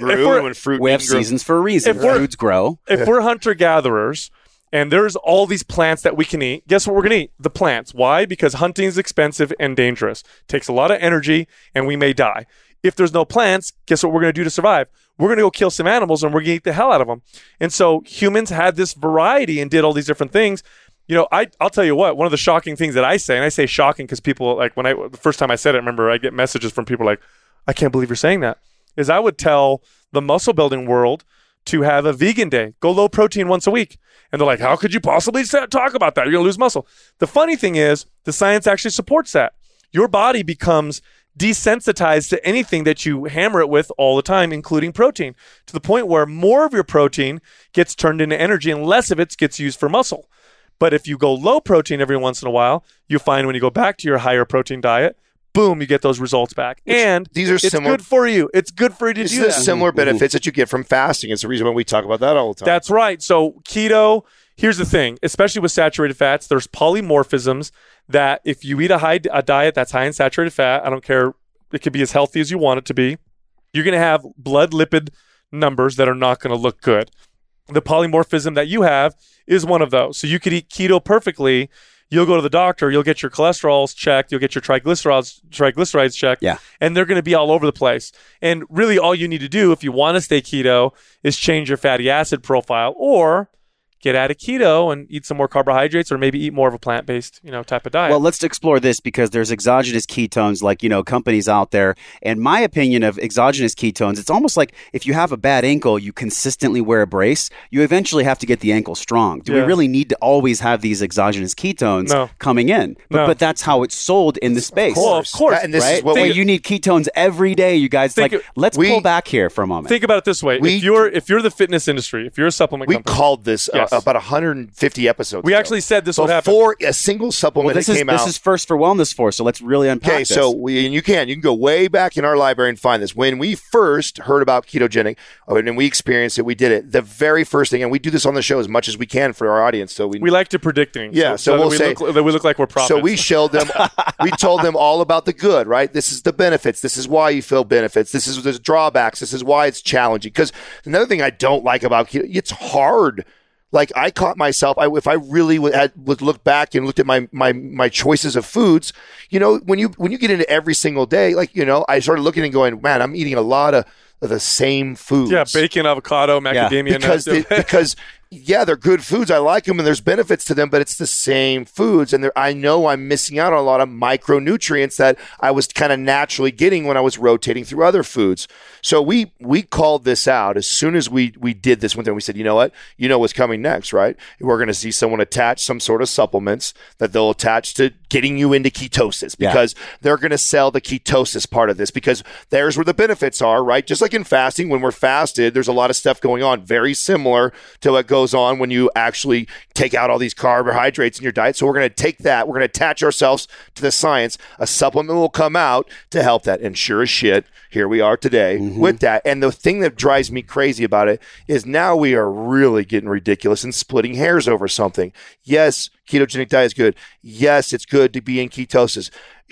we have seasons for a reason. Foods grow. If we're hunter-gatherers and there's all these plants that we can eat, guess what we're going to eat? The plants. Why? Because hunting is expensive and dangerous. It takes a lot of energy, and we may die. If there's no plants, guess what we're going to do to survive? We're going to go kill some animals, and we're going to eat the hell out of them. And so humans had this variety and did all these different things. I'll tell you what, one of the shocking things that I say, and I say shocking because people, like the first time I said it, remember I get messages from people like, I can't believe you're saying that, is I would tell the muscle building world to have a vegan day, go low protein once a week. And they're like, how could you possibly talk about that? You're going to lose muscle. The funny thing is the science actually supports that. Your body becomes desensitized to anything that you hammer it with all the time, including protein, to the point where more of your protein gets turned into energy and less of it gets used for muscle. But if you go low protein every once in a while, you find when you go back to your higher protein diet, boom, you get those results back. And these are it's similar, good for you. It's good for you to do that. These are similar benefits that you get from fasting. It's the reason why we talk about that all the time. That's right. So keto, here's the thing, especially with saturated fats, there's polymorphisms that if you eat a diet that's high in saturated fat, I don't care, it could be as healthy as you want it to be, you're going to have blood lipid numbers that are not going to look good. The polymorphism that you have is one of those. So you could eat keto perfectly. You'll go to the doctor, you'll get your cholesterols checked, you'll get your triglycerides checked, and they're going to be all over the place. And really all you need to do if you want to stay keto is change your fatty acid profile or get out of keto and eat some more carbohydrates or maybe eat more of a plant-based, type of diet. Well, let's explore this because there's exogenous ketones like, companies out there. And my opinion of exogenous ketones, it's almost like if you have a bad ankle, you consistently wear a brace, you eventually have to get the ankle strong. Do we really need to always have these exogenous ketones coming in? But that's how it's sold in the space. Of course. And this right? is what you need ketones every day, you guys. Let's pull back here for a moment. Think about it this way. If you're the fitness industry, if you're a supplement company. We called this about 150 episodes We ago. actually said this would happen. Before a single supplement came out. This is first for Wellness Force, so let's really unpack this. Okay, so you can go way back in our library and find this. When we first heard about ketogenic, and we experienced it, we did it. The very first thing, and we do this on the show as much as we can for our audience. So we like to predict things. Yeah, so we'll say that we look like we're prophets. So we showed them, we told them all about the good, right? This is the benefits. This is why you feel benefits. This is the drawbacks. This is why it's challenging. Because another thing I don't like about keto, it's hard. Like I caught myself, if I really would look back and looked at my choices of foods, when you get into every single day, I started looking and going, man, I'm eating a lot of the same foods. Yeah, bacon, avocado, macadamia nuts. Because they're good foods. I like them and there's benefits to them, but it's the same foods. And I know I'm missing out on a lot of micronutrients that I was kind of naturally getting when I was rotating through other foods. So we called this out as soon as we did this one thing. We said, you know what? You know what's coming next, right? We're going to see someone attach some sort of supplements that they'll attach to getting you into ketosis because they're going to sell the ketosis part of this because there's where the benefits are, right? Just like in fasting, when we're fasted, there's a lot of stuff going on very similar to what goes on when you actually take out all these carbohydrates in your diet. So we're going to take that. We're going to attach ourselves to the science. A supplement will come out to help that. And sure as shit, here we are today with that. And the thing that drives me crazy about it is now we are really getting ridiculous and splitting hairs over something. Yes, ketogenic diet is good. Yes, it's good to be in ketosis.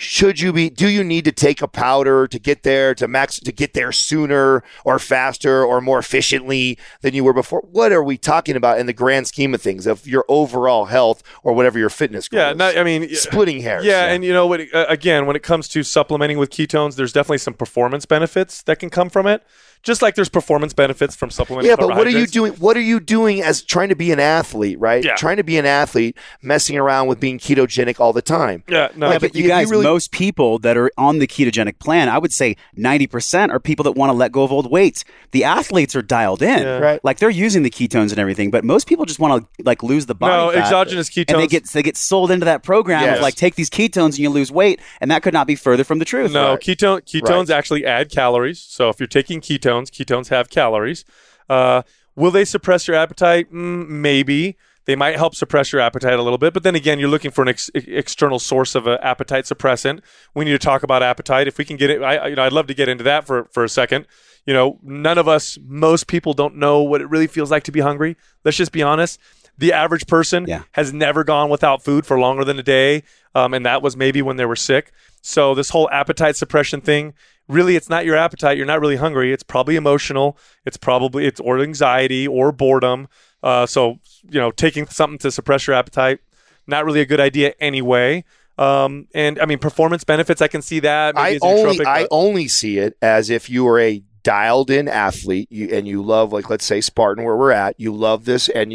Do you need to take a powder to get there to get there sooner or faster or more efficiently than you were before? What are we talking about in the grand scheme of things of your overall health or whatever your fitness goal is? Splitting hairs. Yeah, and again, when it comes to supplementing with ketones, there's definitely some performance benefits that can come from it. Just like there's performance benefits from supplementing. Yeah, but what are you doing? What are you doing as trying to be an athlete, right? Yeah. Trying to be an athlete, messing around with being ketogenic all the time. Yeah, no. But you guys, most people that are on the ketogenic plan, I would say 90% are people that want to let go of old weights. The athletes are dialed in, right? Like they're using the ketones and everything, but most people just want to lose the body fat. Exogenous ketones. And they get sold into that program of take these ketones and you lose weight, and that could not be further from the truth. No, ketones actually add calories. So if you're taking ketones have calories. Will they suppress your appetite? Maybe. They might help suppress your appetite a little bit, but then again, you're looking for an external source of an appetite suppressant. We need to talk about appetite. If we can get it, I'd love to get into that for a second. None of us, most people don't know what it really feels like to be hungry. Let's just be honest. The average person has never gone without food for longer than a day, and that was maybe when they were sick. So this whole appetite suppression thing, really, it's not your appetite. You're not really hungry. It's probably emotional. It's or anxiety or boredom. So taking something to suppress your appetite, not really a good idea anyway. And I mean, performance benefits, I can see that. Maybe I only see it as if you are a dialed in athlete and you love, like, let's say Spartan, where we're at, you love this and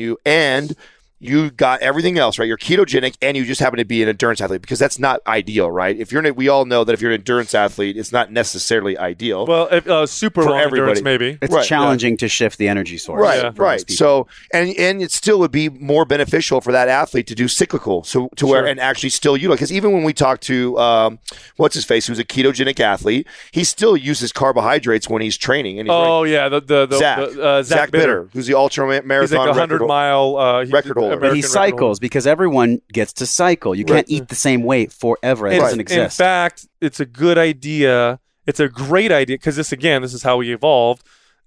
you got everything else, right? You're ketogenic and you just happen to be an endurance athlete because that's not ideal, right? We all know that if you're an endurance athlete, it's not necessarily ideal. Well, if, super long endurance, maybe. It's challenging to shift the energy source. Right. So, and it still would be more beneficial for that athlete to do cyclical, where and actually still utilize. Because even when we talk to what's his face, who's a ketogenic athlete, he still uses carbohydrates when he's training. And he's Zach Bitter, who's the ultra marathon he's like 100-mile record holder. bipolar. But he cycles because everyone gets to cycle. You can't eat the same way forever. It doesn't exist. In fact, it's a good idea. It's a great idea because this is how we evolved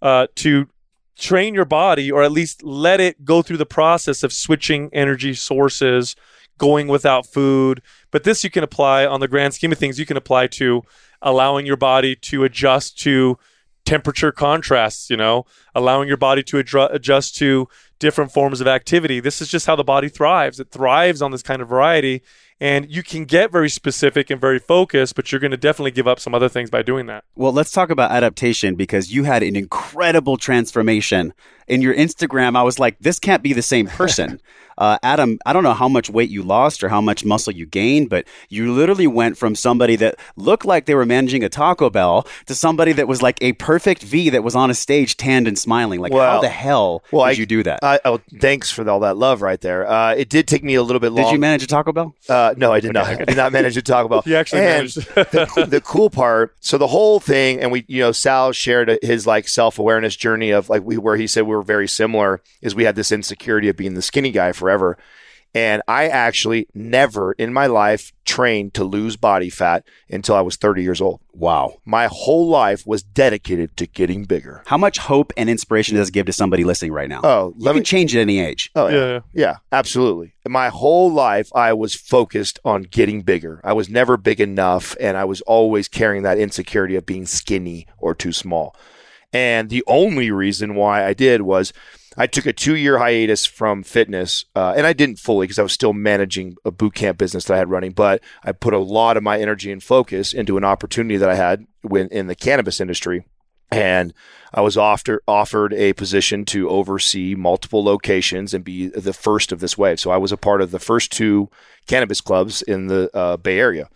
to train your body, or at least let it go through the process of switching energy sources, going without food. But this you can apply on the grand scheme of things. You can apply to allowing your body to adjust to temperature contrasts, allowing your body to adjust to different forms of activity. This is just how the body thrives. It thrives on this kind of variety. And you can get very specific and very focused, but you're going to definitely give up some other things by doing that. Well, let's talk about adaptation, because you had an incredible transformation. In your Instagram, I was like, this can't be the same person. Adam, I don't know how much weight you lost or how much muscle you gained, but you literally went from somebody that looked like they were managing a Taco Bell to somebody that was like a perfect V that was on a stage, tanned and smiling. Like, how the hell did you do that? Thanks for all that love right there. It did take me a little bit long. Did you manage a Taco Bell? No, I did not. I did not manage a Taco Bell. You actually managed. the cool part, so the whole thing, and Sal shared his like self-awareness journey of like where he said we were very similar, is we had this insecurity of being the skinny guy forever. And I actually never in my life trained to lose body fat until I was 30 years old. Wow. My whole life was dedicated to getting bigger. How much hope and inspiration does it give to somebody listening right now? You can change at any age. Yeah, absolutely. My whole life, I was focused on getting bigger. I was never big enough, and I was always carrying that insecurity of being skinny or too small. And the only reason why I did was I took a 2-year hiatus from fitness, and I didn't fully because I was still managing a boot camp business that I had running, but I put a lot of my energy and focus into an opportunity that I had in the cannabis industry. And I was offered a position to oversee multiple locations and be the first of this wave. So I was a part of the first 2 cannabis clubs in the Bay Area.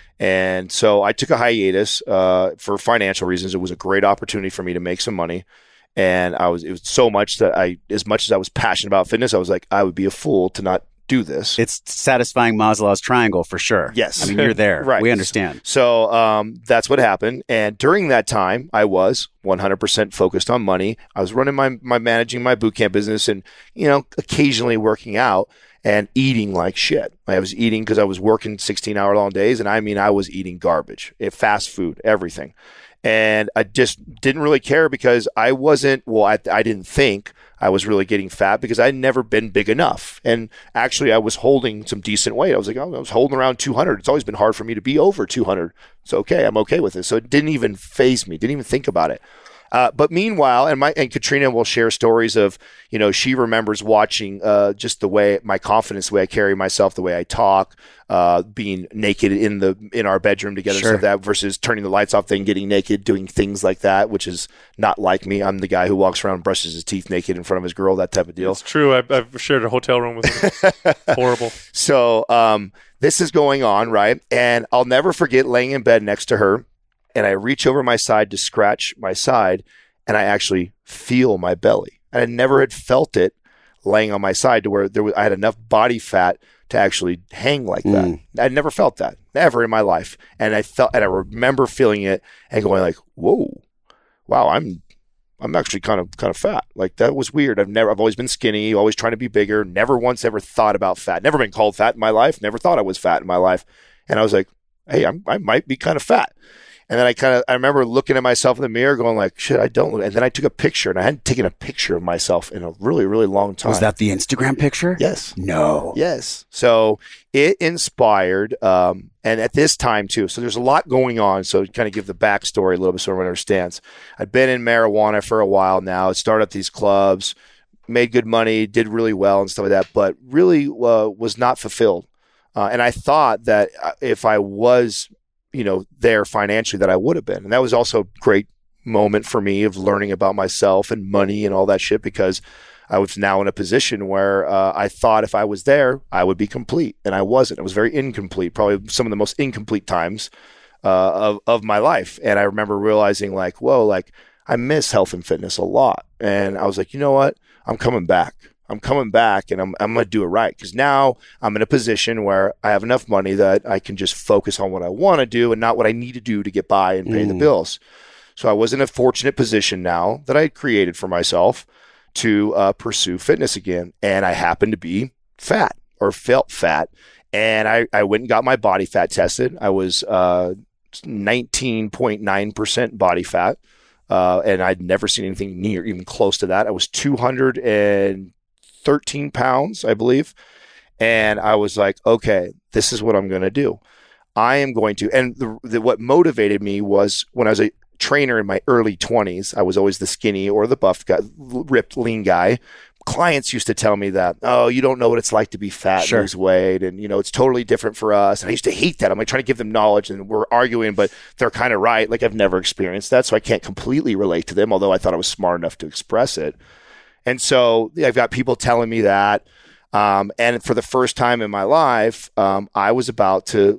And so I took a hiatus for financial reasons. It was a great opportunity for me to make some money. And it was so much that as much as I was passionate about fitness, I was like, I would be a fool to not do this. It's satisfying Maslow's triangle for sure. Yes. I mean, you're there. Right. We understand. So that's what happened. And during that time, I was 100% focused on money. I was running my managing my boot camp business and, occasionally working out and eating like shit. I was eating because I was working 16-hour long days. And I was eating garbage, fast food, everything. And I just didn't really care because I didn't think I was really getting fat because I'd never been big enough. And actually, I was holding some decent weight. I was like, I was holding around 200. It's always been hard for me to be over 200. It's okay. I'm okay with it. So it didn't even faze me. Didn't even think about it. But meanwhile, and Katrina will share stories of, she remembers watching just the way my confidence, the way I carry myself, the way I talk, being naked in our bedroom together, sure. So that versus turning the lights off, then getting naked, doing things like that, which is not like me. I'm the guy who walks around and brushes his teeth naked in front of his girl, that type of deal. It's true. I've shared a hotel room with him. Horrible. So this is going on, right? And I'll never forget laying in bed next to her. And I reach over my side to scratch my side, and I actually feel my belly. And I never had felt it laying on my side to where I had enough body fat to actually hang like that. I'd never felt that, never in my life. And I remember feeling it and going like, "Whoa, wow, I'm actually kind of fat." Like that was weird. I've always been skinny, always trying to be bigger. Never once ever thought about fat. Never been called fat in my life. Never thought I was fat in my life. And I was like, "Hey, I might be kind of fat." And then I remember looking at myself in the mirror going like, shit, I don't look. And then I took a picture, and I hadn't taken a picture of myself in a really, really long time. Was that the Instagram picture? Yes. No. Yes. So it inspired, and at this time too. So there's a lot going on. So kind of give the backstory a little bit so everyone understands. I'd been in marijuana for a while now. I started up these clubs, made good money, did really well and stuff like that, but really was not fulfilled. And I thought that if I was there financially that I would have been. And that was also a great moment for me of learning about myself and money and all that shit, because I was now in a position where I thought if I was there, I would be complete. And I wasn't. It was very incomplete, probably some of the most incomplete times of my life. And I remember realizing like, whoa, like I miss health and fitness a lot. And I was like, you know what? I'm coming back. I'm coming back, and I'm going to do it right, because now I'm in a position where I have enough money that I can just focus on what I want to do and not what I need to do to get by and pay the bills. So I was in a fortunate position now that I had created for myself to pursue fitness again. And I happened to be fat or felt fat. And I went and got my body fat tested. I was 19.9% body fat. And I'd never seen anything near even close to that. I was 213 pounds, I believe. And I was like, okay, this is what I'm going to do. I am going to, and what motivated me was when I was a trainer in my early 20s, I was always the skinny or the buff guy, ripped, lean guy. Clients used to tell me that, oh, you don't know what it's like to be fat and lose weight. And, it's totally different for us. And I used to hate that. I'm like trying to give them knowledge and we're arguing, but they're kind of right. Like I've never experienced that. So I can't completely relate to them, although I thought I was smart enough to express it. And so I've got people telling me that. And for the first time in my life, I was about to,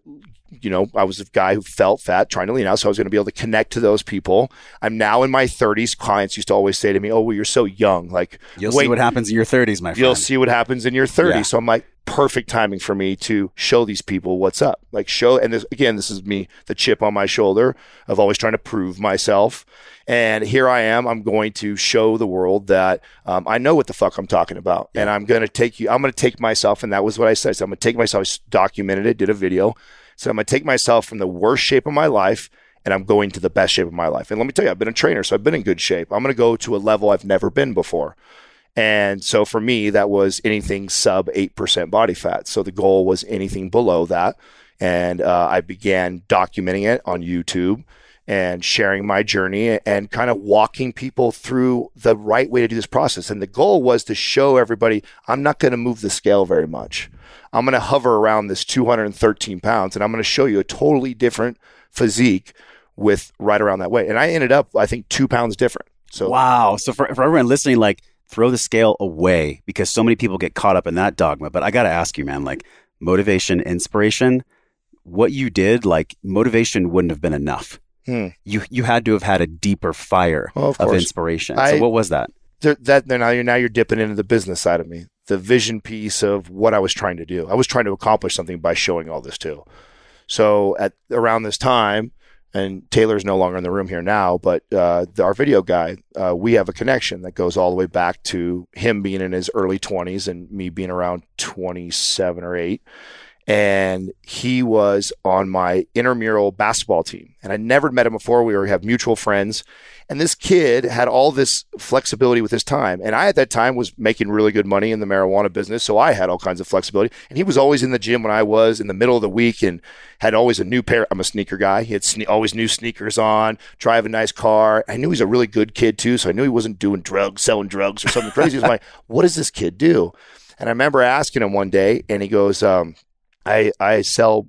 I was a guy who felt fat, trying to lean out. So I was going to be able to connect to those people. I'm now in my 30s. Clients used to always say to me, oh, well, you're so young. Like, you'll see what happens in your 30s, my friend. You'll see what happens in your 30s. Yeah. So I'm like, perfect timing for me to show these people what's up. Like and this is me, the chip on my shoulder of always trying to prove myself. And here I am. I'm going to show the world that I know what the fuck I'm talking about. And I'm going to take myself, and that was what I said. So I'm going to take myself, I documented it, did a video. So I'm going to take myself from the worst shape of my life and I'm going to the best shape of my life. And let me tell you, I've been a trainer, so I've been in good shape. I'm going to go to a level I've never been before. And so for me, that was anything sub 8% body fat. So the goal was anything below that. And I began documenting it on YouTube and sharing my journey and kind of walking people through the right way to do this process. And the goal was to show everybody, I'm not going to move the scale very much. I'm going to hover around this 213 pounds and I'm going to show you a totally different physique with right around that weight. And I ended up, I think, 2 pounds different. So wow. So for everyone listening, like, throw the scale away because so many people get caught up in that dogma. But I got to ask you, man, like motivation, inspiration, what you did, like motivation wouldn't have been enough. You had to have had a deeper fire of inspiration. So what was that? Now you're dipping into the business side of me, the vision piece of what I was trying to do. I was trying to accomplish something by showing all this too. So at around this time, and Taylor's no longer in the room here now, but our video guy, we have a connection that goes all the way back to him being in his early 20s and me being around 27 or 8. And he was on my intramural basketball team. And I never met him before. We have mutual friends. And this kid had all this flexibility with his time. And I, at that time, was making really good money in the marijuana business. So I had all kinds of flexibility. And he was always in the gym when I was in the middle of the week and had always a new pair. I'm a sneaker guy. He had always new sneakers on, drive a nice car. I knew he was a really good kid too. So I knew he wasn't doing drugs, selling drugs or something crazy. I was like, what does this kid do? And I remember asking him one day and he goes, I sell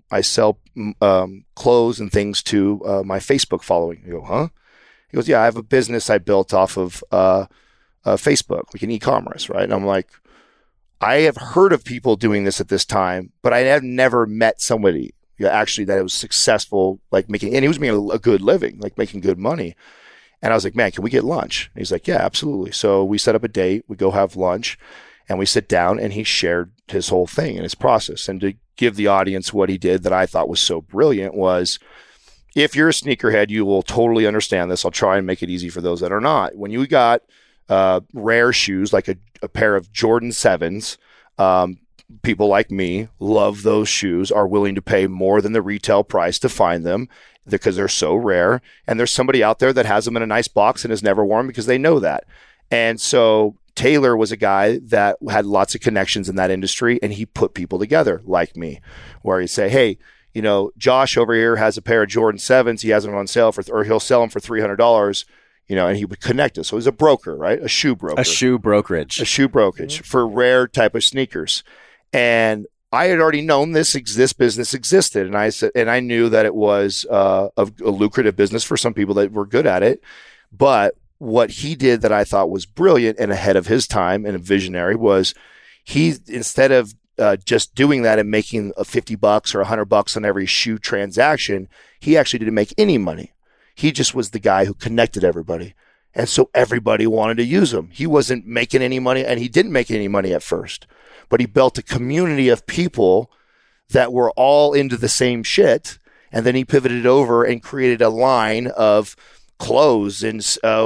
clothes and things to my Facebook following. I go, huh? He goes, yeah, I have a business I built off of Facebook, like an e-commerce, right? And I'm like, I have heard of people doing this at this time, but I have never met somebody actually that was successful, like making, and he was making a good living, like making good money. And I was like, man, can we get lunch? And he's like, yeah, absolutely. So we set up a date, we go have lunch, and we sit down, and he shared his whole thing and his process. And to give the audience what he did that I thought was so brilliant was, if you're a sneakerhead, you will totally understand this. I'll try and make it easy for those that are not. When you got rare shoes, like a pair of Jordan 7s, people like me love those shoes, are willing to pay more than the retail price to find them because they're so rare. And there's somebody out there that has them in a nice box and has never worn them because they know that. And so Taylor was a guy that had lots of connections in that industry, and he put people together like me, where he'd say, hey, Josh over here has a pair of Jordan 7s. He has them on sale or he'll sell them for $300, and he would connect us. So he's a broker, right? A shoe broker. A shoe brokerage for rare type of sneakers. And I had already known this business existed. And I said, and I knew that it was a lucrative business for some people that were good at it. But what he did that I thought was brilliant and ahead of his time and a visionary was instead of just doing that and making $50 or $100 on every shoe transaction, he actually didn't make any money. He just was the guy who connected everybody. And so everybody wanted to use him. He wasn't making any money, and he didn't make any money at first, but he built a community of people that were all into the same shit. And then he pivoted over and created a line of clothes and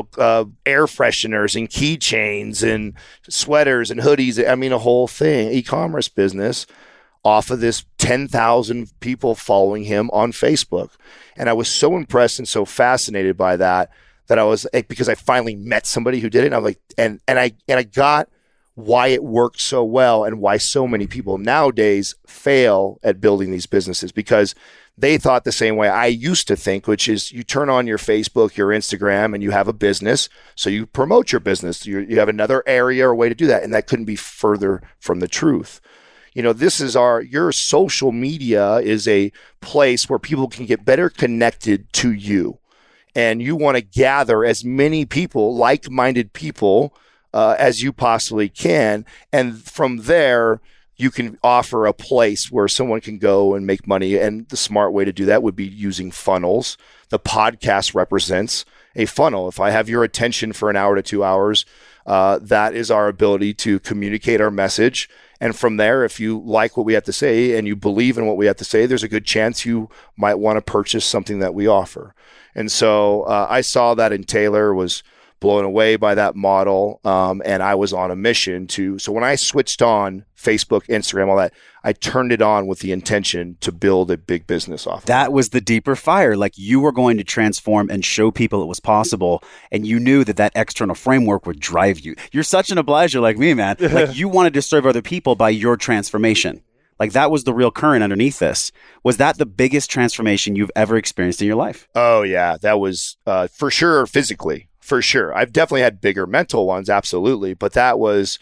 air fresheners and keychains and sweaters and hoodies. I mean, a whole thing, e-commerce business off of this 10,000 people following him on Facebook. And I was so impressed and so fascinated by that I was, because I finally met somebody who did it. And I was like, and I got why it worked so well and why so many people nowadays fail at building these businesses, because they thought the same way I used to think, which is you turn on your Facebook, your Instagram, and you have a business. So you promote your business. You have another area or way to do that. And that couldn't be further from the truth. You know, this is your social media is a place where people can get better connected to you. And you want to gather as many people, like-minded people, as you possibly can. And from there, you can offer a place where someone can go and make money. And the smart way to do that would be using funnels. The podcast represents a funnel. If I have your attention for an hour to 2 hours, that is our ability to communicate our message. And from there, if you like what we have to say and you believe in what we have to say, there's a good chance you might want to purchase something that we offer. And so I saw that in Taylor, was blown away by that model. And I was on a mission so when I switched on Facebook, Instagram, all that, I turned it on with the intention to build a big business off of it. That was the deeper fire. Like, you were going to transform and show people it was possible. And you knew that external framework would drive you. You're such an obliger like me, man. Like, you wanted to serve other people by your transformation. Like, that was the real current underneath this. Was that the biggest transformation you've ever experienced in your life? Oh, yeah. That was for sure physically. For sure. I've definitely had bigger mental ones, absolutely. But that was,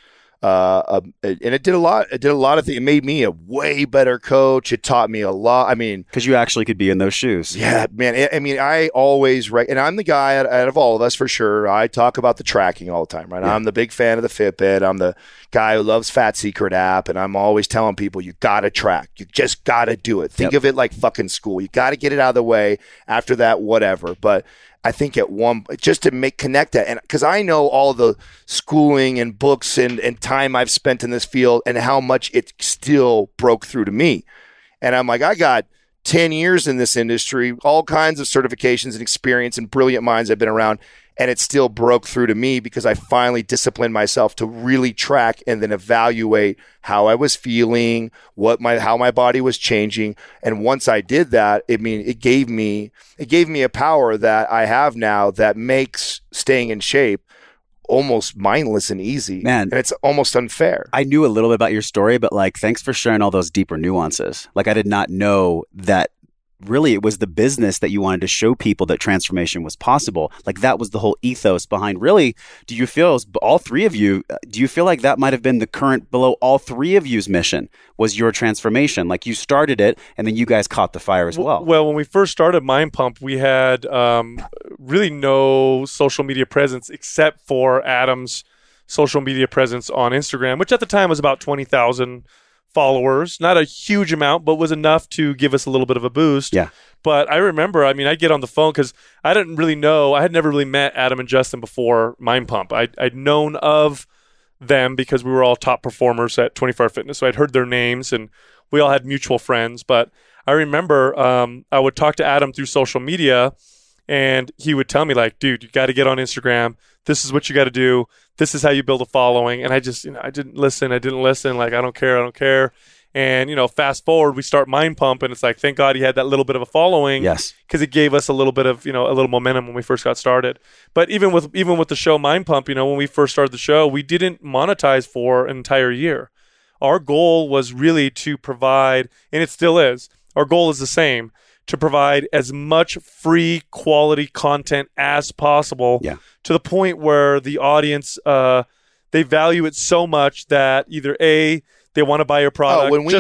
and it did a lot. It did a lot of things. It made me a way better coach. It taught me a lot. I mean, because you actually could be in those shoes. Yeah, man. I always, and I'm the guy out of all of us for sure. I talk about the tracking all the time, right? Yeah. I'm the big fan of the Fitbit. I'm the guy who loves Fat Secret app. And I'm always telling people, you got to track. You just got to do it. Think of it like fucking school. You got to get it out of the way. After that, whatever. But I think just to connect that, and because I know all the schooling and books and time I've spent in this field and how much it still broke through to me. And I'm like, I got 10 years in this industry, all kinds of certifications and experience and brilliant minds I've been around, and it still broke through to me because I finally disciplined myself to really track and then evaluate how I was feeling, how my body was changing. And once I did that, it gave me a power that I have now that makes staying in shape almost mindless and easy. Man, and it's almost unfair. I knew a little bit about your story, but thanks for sharing all those deeper nuances. I did not know that really it was the business that you wanted to show people that transformation was possible. That was the whole ethos behind. Really, do you feel, all three of you, do you feel like that might have been the current below all three of you's mission was your transformation? You started it and then you guys caught the fire as well. Well, when we first started Mind Pump, we had really no social media presence except for Adam's social media presence on Instagram, which at the time was about 20,000 followers. Not a huge amount, but was enough to give us a little bit of a boost. Yeah. But I remember, I'd get on the phone because I didn't really know. I had never really met Adam and Justin before Mind Pump. I'd known of them because we were all top performers at 24 Hour Fitness. So I'd heard their names and we all had mutual friends. But I remember I would talk to Adam through social media and he would tell me dude, you got to get on Instagram. This is what you got to do. This is how you build a following. And I just, I didn't listen. I don't care. And, fast forward, we start Mind Pump and it's thank God he had that little bit of a following. Yes. Because it gave us a little bit of, a little momentum when we first got started. But even with the show Mind Pump, when we first started the show, we didn't monetize for an entire year. Our goal was really to provide, and it still is, our goal is the same, to provide as much free quality content as possible to the point where the audience, they value it so much that either A, they want to buy your product when we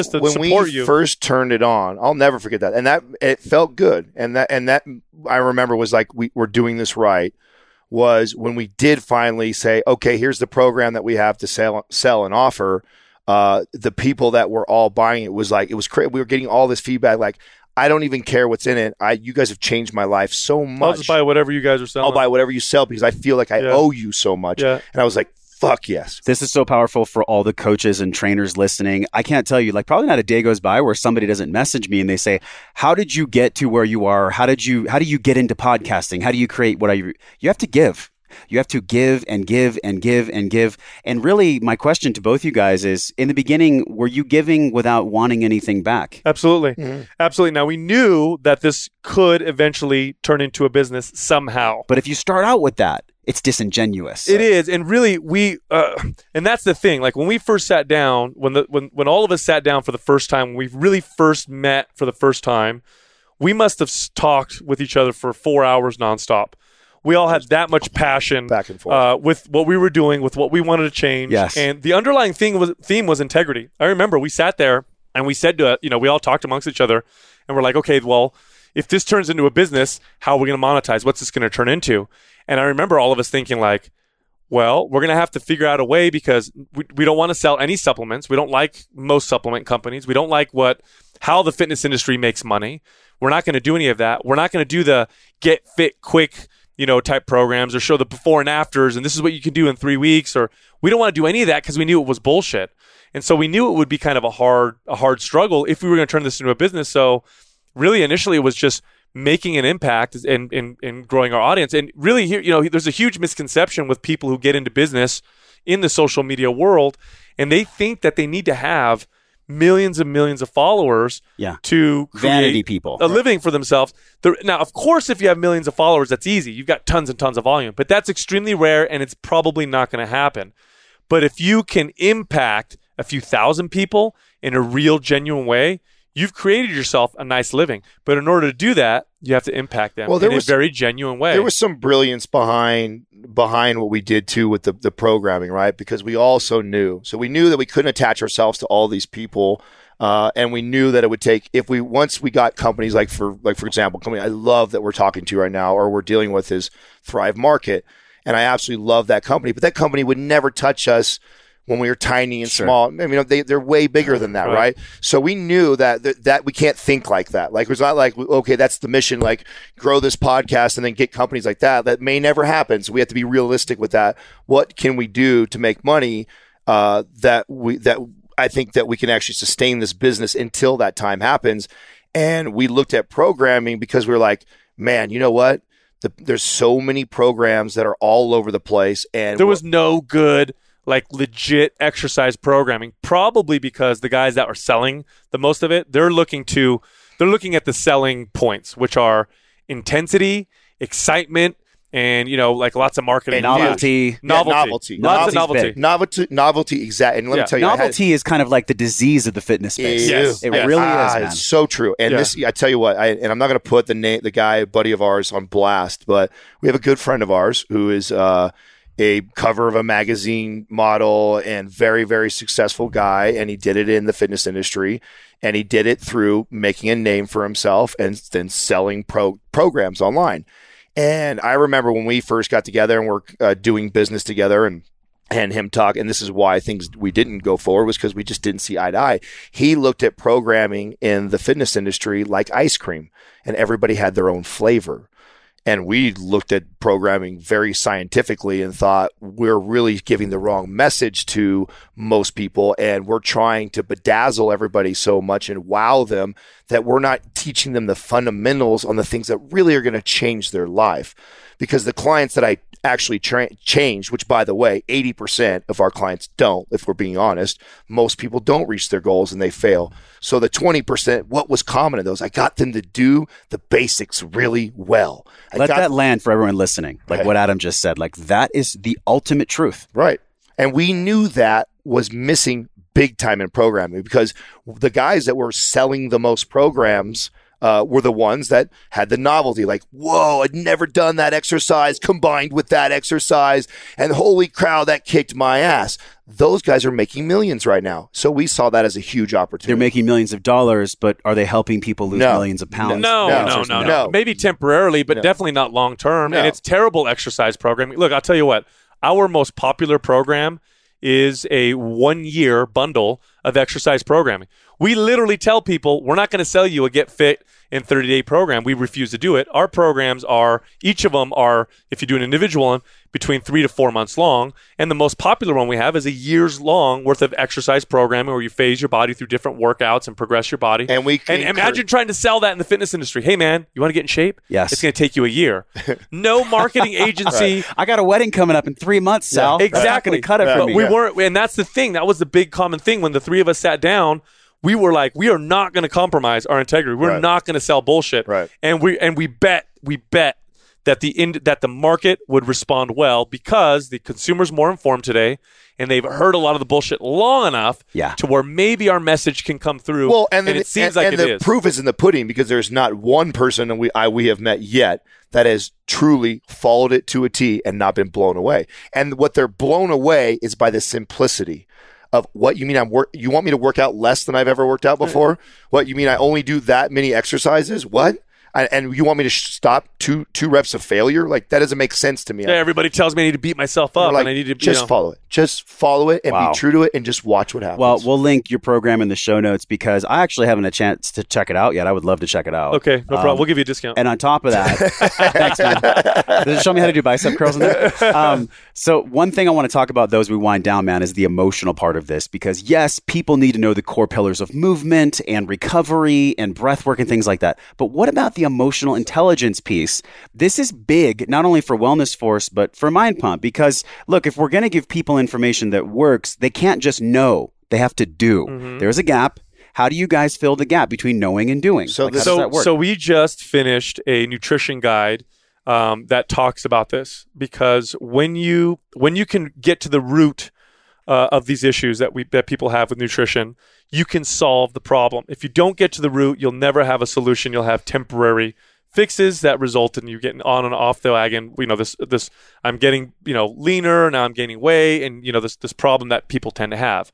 first turned it on, I'll never forget that. And that it felt good. And that I remember was we were doing this right, was when we did finally say, okay, here's the program that we have to sell and offer. The people that were all buying it was it was crazy. We were getting all this feedback I don't even care what's in it. You guys have changed my life so much. I'll just buy whatever you guys are selling. I'll buy whatever you sell because I feel like I owe you so much. Yeah. And I was Fuck yes. This is so powerful for all the coaches and trainers listening. I can't tell you, like, probably not a day goes by where somebody doesn't message me and they say, how did you get to where you are? How do you get into podcasting? How do you create you have to give. You have to give and give and give and give. And really, my question to both you guys is, in the beginning, were you giving without wanting anything back? Absolutely. Mm-hmm. Absolutely. Now, we knew that this could eventually turn into a business somehow. But if you start out with that, it's disingenuous. It is. And really, and that's the thing. Like, when we first sat down, when all of us sat down for the first time, when we really first met for the first time, we must have talked with each other for 4 hours nonstop. We all had that much passion back and forth with what we were doing, with what we wanted to change. Yes. And the underlying theme was integrity. I remember we sat there and we said to, we all talked amongst each other and we're like, okay, well, if this turns into a business, how are we going to monetize? What's this going to turn into? And I remember all of us thinking like, well, we're going to have to figure out a way, because we don't want to sell any supplements. We don't like most supplement companies. We don't like how the fitness industry makes money. We're not going to do any of that. We're not going to do the get fit quick type programs or show the before and afters, and this is what you can do in 3 weeks, or we don't want to do any of that because we knew it was bullshit. And so we knew it would be kind of a hard struggle if we were going to turn this into a business. So really initially it was just making an impact and growing our audience. And really here, there's a huge misconception with people who get into business in the social media world, and they think that they need to have millions and millions of followers to create vanity people, a living for themselves. Now, of course, if you have millions of followers, that's easy. You've got tons and tons of volume, but that's extremely rare, and it's probably not going to happen. But if you can impact a few thousand people in a real, genuine way, you've created yourself a nice living. But in order to do that, you have to impact them in a very genuine way. There was some brilliance behind what we did too with the programming, right? Because we also knew. So we knew that we couldn't attach ourselves to all these people. And we knew that it would take, once we got companies like for example, company I love that we're talking to right now or we're dealing with is Thrive Market. And I absolutely love that company, but that company would never touch us when we were tiny and small. I mean, they're way bigger than that, right? So we knew that we can't think like that. Like, it's not like, okay, that's the mission, like grow this podcast and then get companies like that. That may never happen. So we have to be realistic with that. What can we do to make money that I think that we can actually sustain this business until that time happens? And we looked at programming because we were like, man, you know what? There's so many programs that are all over the place. And there was no good, like, legit exercise programming, probably because the guys that are selling the most of it, they're looking at the selling points, which are intensity, excitement, and like lots of marketing, novelty, lots of novelty. Exactly. And let me tell you, novelty is kind of like the disease of the fitness space. Yes. It really is. Man. It's so true. And this, I tell you what, and I'm not going to put the guy, a buddy of ours, on blast, but we have a good friend of ours who is a cover of a magazine model and very, very successful guy. And he did it in the fitness industry, and he did it through making a name for himself and then selling programs online. And I remember when we first got together and we're doing business together and him talk, and this is why things we didn't go forward, was because we just didn't see eye to eye. He looked at programming in the fitness industry like ice cream, and everybody had their own flavor. And we looked at programming very scientifically and thought we're really giving the wrong message to most people. And we're trying to bedazzle everybody so much and wow them that we're not teaching them the fundamentals on the things that really are going to change their life. Because the clients that I actually changed, which, by the way, 80% of our clients don't, if we're being honest, most people don't reach their goals and they fail. So the 20%, what was common in those? I got them to do the basics really well. Let that land for everyone listening. Like what Adam just said, like that is the ultimate truth. Right. And we knew that was missing big time in programming, because the guys that were selling the most programs were the ones that had the novelty, like, whoa, I'd never done that exercise combined with that exercise, and holy cow, that kicked my ass. Those guys are making millions right now. So we saw that as a huge opportunity. They're making millions of dollars, but are they helping people lose millions of pounds? No. Maybe temporarily, but definitely not long term. And it's terrible exercise programming. Look, I'll tell you what, our most popular program is a 1-year bundle of exercise programming. We literally tell people we're not going to sell you a Get Fit in 30-day program. We refuse to do it. Our programs are, each of them are, if you do an individual one, between 3 to 4 months long. And the most popular one we have is a year's long worth of exercise programming where you phase your body through different workouts and progress your body. And imagine trying to sell that in the fitness industry. Hey, man, you want to get in shape? Yes. It's going to take you a year. No marketing agency. Right. I got a wedding coming up in 3 months, Sal. Yeah, exactly. Cut it for me. We weren't, and that's the thing. That was the big common thing when the three of us sat down. We were like, we are not going to compromise our integrity. We're not going to sell bullshit. Right. And we bet that the market would respond well because the consumer's more informed today, and they've heard a lot of the bullshit long enough to where maybe our message can come through. Well, and it seems like it is. And the proof is in the pudding because there's not one person we have met yet that has truly followed it to a T and not been blown away. And what they're blown away is by the simplicity of what you mean. You want me to work out less than I've ever worked out before? What you mean? I only do that many exercises? What? And you want me to stop two reps of failure? Like, that doesn't make sense to me. Yeah, everybody tells me I need to beat myself up, and I need to just follow it. Just follow it and be true to it, and just watch what happens. Well, we'll link your program in the show notes because I actually haven't a chance to check it out yet. I would love to check it out. Okay, no problem. We'll give you a discount. And on top of that, thanks, man. Does it show me how to do bicep curls in there? So one thing I want to talk about, though, as we wind down, man, is the emotional part of this. Because yes, people need to know the core pillars of movement and recovery and breath work and things like that. But what about the emotional intelligence piece? This is big, not only for Wellness Force, but for Mind Pump. Because look, if we're going to give people information that works, they can't just know, they have to do. Mm-hmm. There's a gap. How do you guys fill the gap between knowing and doing? So we just finished a nutrition guide that talks about this, because when you can get to the root of these issues that people have with nutrition, you can solve the problem. If you don't get to the root, you'll never have a solution. You'll have temporary fixes that result in you getting on and off the wagon. This I'm getting leaner, now I'm gaining weight, and this problem that people tend to have.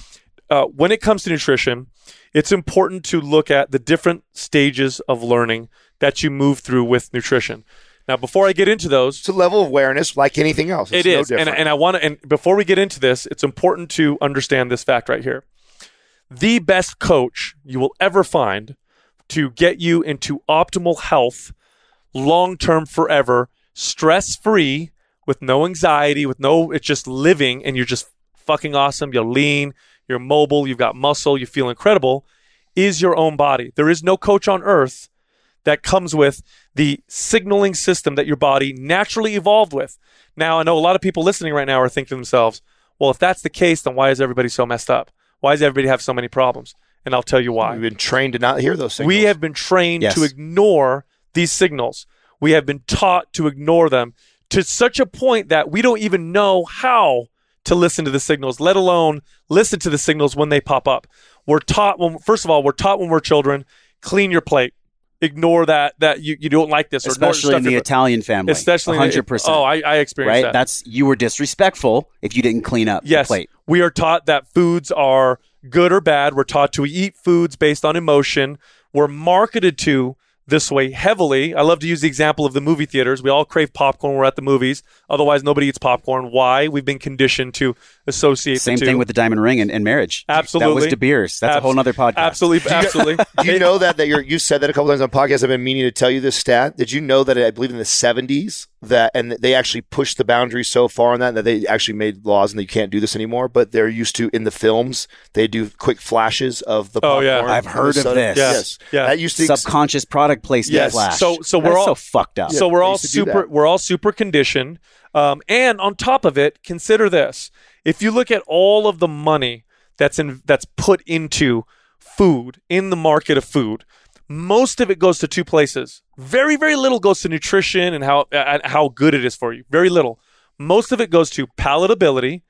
When it comes to nutrition, it's important to look at the different stages of learning that you move through with nutrition. Now, before I get into those, it's a level of awareness like anything else. It's no different. And before we get into this, it's important to understand this fact right here. The best coach you will ever find to get you into optimal health, long-term, forever, stress-free, with no anxiety, it's just living, and you're just fucking awesome. You're lean, you're mobile, you've got muscle, you feel incredible, is your own body. There is no coach on earth that comes with the signaling system that your body naturally evolved with. Now, I know a lot of people listening right now are thinking to themselves, well, if that's the case, then why is everybody so messed up? Why does everybody have so many problems? And I'll tell you why. We've been trained to not hear those signals. We have been trained to ignore these signals. We have been taught to ignore them to such a point that we don't even know how to listen to the signals, let alone listen to the signals when they pop up. We're taught when we're children, clean your plate. Ignore that you don't like this, or especially in the Italian family, especially 100%. I experienced that. That's, you were disrespectful if you didn't clean up the plate. We are taught that foods are good or bad. We're taught to eat foods based on emotion. We're marketed to this way heavily. I love to use the example of the movie theaters. We all crave popcorn when we're at the movies. Otherwise, nobody eats popcorn. Why? We've been conditioned to associate the two. Same thing with the diamond ring and marriage. Absolutely. That was De Beers. That's a whole nother podcast. Absolutely. Do you know that you said that a couple times on podcasts? I've been meaning to tell you this stat. Did you know that I believe in the 70s and they actually pushed the boundaries so far on that they actually made laws and that you can't do this anymore, but they're used to, in the films, they do quick flashes of the popcorn. Oh, yeah. I've heard of this. Yes. Yeah. That used to subconscious product placement flash. So we're all so fucked up. So we're all super conditioned. And on top of it, consider this. If you look at all of the money that's put into food, in the market of food, most of it goes to two places. Very, very little goes to nutrition and how good it is for you. Very little. Most of it goes to palatability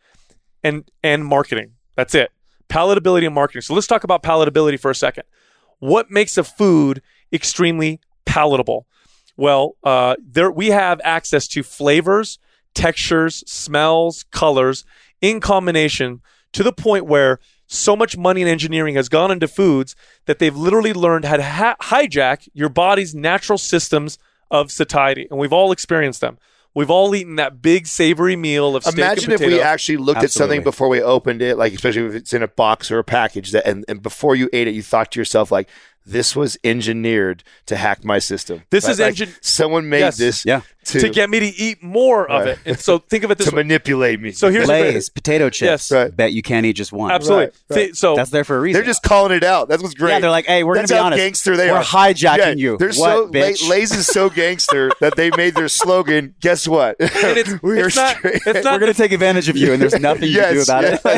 and marketing. That's it. Palatability and marketing. So let's talk about palatability for a second. What makes a food extremely palatable? Well, we have access to flavors, textures, smells, colors in combination to the point where so much money and engineering has gone into foods that they've literally learned how to hijack your body's natural systems of satiety. And we've all experienced them. We've all eaten that big savory meal of steak Imagine and if we actually looked at something before we opened it, like especially if it's in a box or a package, that and before you ate it, you thought to yourself like, this was engineered to hack my system. This is engineered. Someone made this to get me to eat more of it. And so think of it this to way. manipulate me. So here's Lay's potato chips. Right. Bet you can't eat just one. Absolutely. Right. So that's there for a reason. They're just calling it out. That's what's great. Yeah, they're like, hey, we're going to be honest. Gangster they we're are. hijacking you. They're bitch? Lay's is so gangster that they made their slogan, guess what? We're going to take advantage of you, and there's nothing you can do about it.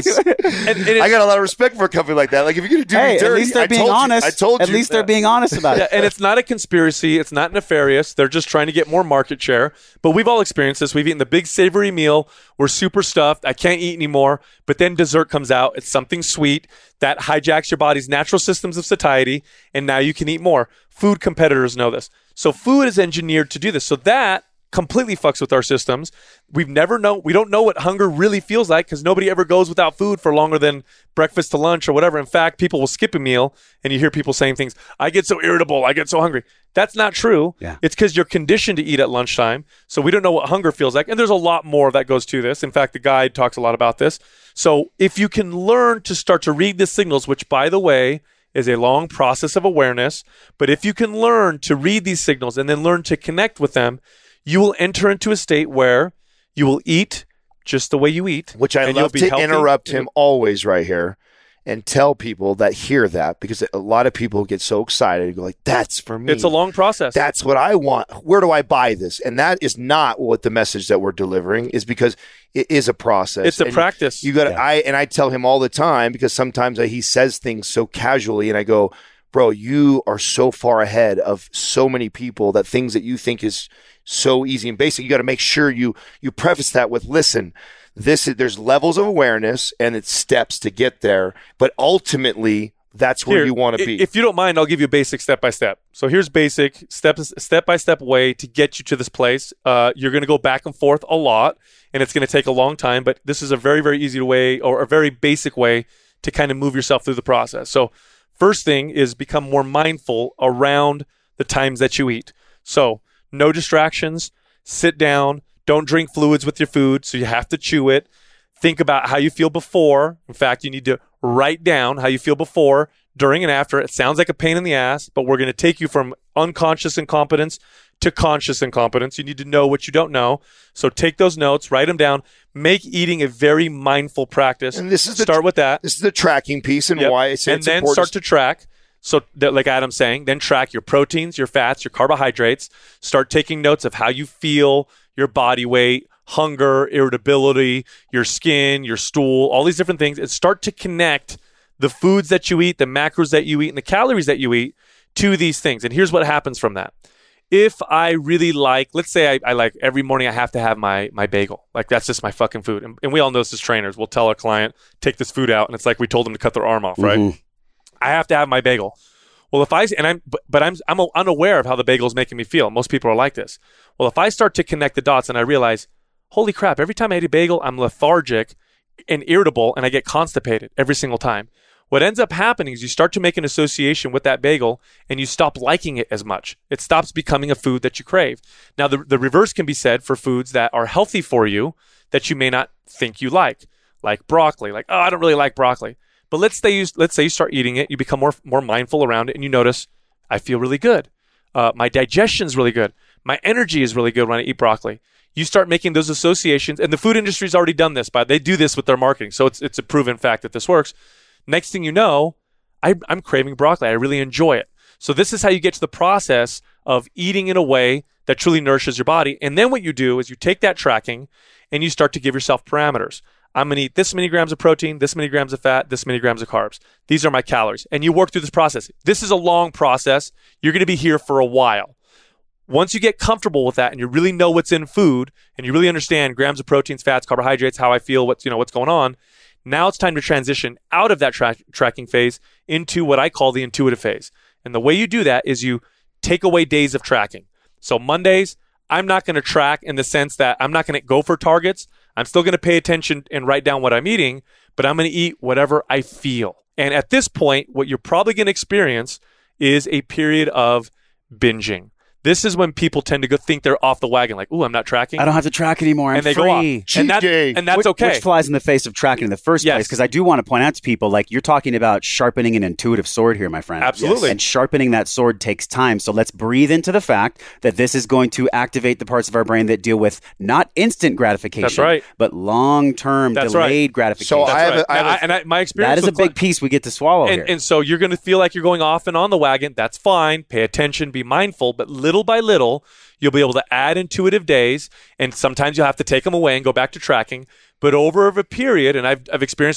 I got a lot of respect for a company like that. Like, if you're going to do me dirty, at least they're being honest. I told you. At least they're being honest about it. And it's not a conspiracy. It's not nefarious. They're just trying to get more market share. But we've all experienced this. We've eaten the big savory meal. We're super stuffed. I can't eat anymore. But then dessert comes out. It's something sweet that hijacks your body's natural systems of satiety. And now you can eat more. Food competitors know this. So food is engineered to do this. So that completely fucks with our systems. We don't know what hunger really feels like because nobody ever goes without food for longer than breakfast to lunch or whatever. In fact, people will skip a meal and you hear people saying things, I get so irritable, I get so hungry. That's not true. Yeah. It's because you're conditioned to eat at lunchtime. So we don't know what hunger feels like. And there's a lot more that goes to this. In fact, the guide talks a lot about this. So if you can learn to start to read the signals, which by the way, is a long process of awareness. But if you can learn to read these signals and then learn to connect with them, you will enter into a state where you will eat just the way you eat. Which I love to interrupt him always right here and tell people that hear that, because a lot of people get so excited and go like, that's for me. It's a long process. That's what I want. Where do I buy this? And that is not what the message that we're delivering is, because it is a process. It's a practice. You got to, I tell him all the time, because sometimes he says things so casually and I go, bro, you are so far ahead of so many people that things that you think is so easy and basic, you got to make sure you preface that with, listen, there's levels of awareness and it's steps to get there, but ultimately that's where you want to be. If you don't mind, I'll give you a basic step-by-step. So here's basic step-by-step way to get you to this place. You're going to go back and forth a lot, and it's going to take a long time, but this is a very, very easy way, or a very basic way to kind of move yourself through the process. So first thing is become more mindful around the times that you eat. So no distractions, sit down, don't drink fluids with your food, so you have to chew it. Think about how you feel before. In fact, you need to write down how you feel before, during, and after. It sounds like a pain in the ass, but we're going to take you from unconscious incompetence to conscious incompetence. You need to know what you don't know. So take those notes, write them down, make eating a very mindful practice. And this is start with that. This is the tracking piece and why I say and it's then important. Start to track. So like Adam's saying, then track your proteins, your fats, your carbohydrates. Start taking notes of how you feel, your body weight, hunger, irritability, your skin, your stool, all these different things, and start to connect the foods that you eat, the macros that you eat, and the calories that you eat to these things. And here's what happens from that. If I really let's say I like every morning I have to have my bagel. Like that's just my fucking food. And we all know this as trainers. We'll tell our client, take this food out, and it's like we told them to cut their arm off, right? Mm-hmm. I have to have my bagel. Well, I'm unaware of how the bagel is making me feel. Most people are like this. Well, if I start to connect the dots and I realize, holy crap, every time I eat a bagel, I'm lethargic and irritable and I get constipated every single time. What ends up happening is you start to make an association with that bagel and you stop liking it as much. It stops becoming a food that you crave. Now, the reverse can be said for foods that are healthy for you that you may not think you like broccoli. Like, oh, I don't really like broccoli. But let's say you start eating it, you become more mindful around it, and you notice, I feel really good. My digestion's really good. My energy is really good when I eat broccoli. You start making those associations, and the food industry's already done this, but they do this with their marketing, so it's a proven fact that this works. Next thing you know, I'm craving broccoli. I really enjoy it. So this is how you get to the process of eating in a way that truly nourishes your body. And then what you do is you take that tracking and you start to give yourself parameters. I'm going to eat this many grams of protein, this many grams of fat, this many grams of carbs. These are my calories. And you work through this process. This is a long process. You're going to be here for a while. Once you get comfortable with that and you really know what's in food and you really understand grams of proteins, fats, carbohydrates, how I feel, what's going on, now it's time to transition out of that tracking phase into what I call the intuitive phase. And the way you do that is you take away days of tracking. So Mondays, I'm not going to track in the sense that I'm not going to go for targets. I'm still going to pay attention and write down what I'm eating, but I'm going to eat whatever I feel. And at this point, what you're probably going to experience is a period of binging. This is when people tend to go think they're off the wagon, like, "Ooh, I'm not tracking. I don't have to track anymore. And they free. go off, and that's okay. Which flies in the face of tracking in the first place. Because I do want to point out to people, like, you're talking about sharpening an intuitive sword here, my friend. Absolutely. And sharpening that sword takes time. So let's breathe into the fact that this is going to activate the parts of our brain that deal with not instant gratification, that's right, but long-term delayed gratification. So my experience. That is a big piece we get to swallow here. And so you're going to feel like you're going off and on the wagon. That's fine. Pay attention. Be mindful. But little by little, you'll be able to add intuitive days, and sometimes you'll have to take them away and go back to tracking. But over a period, and I've experienced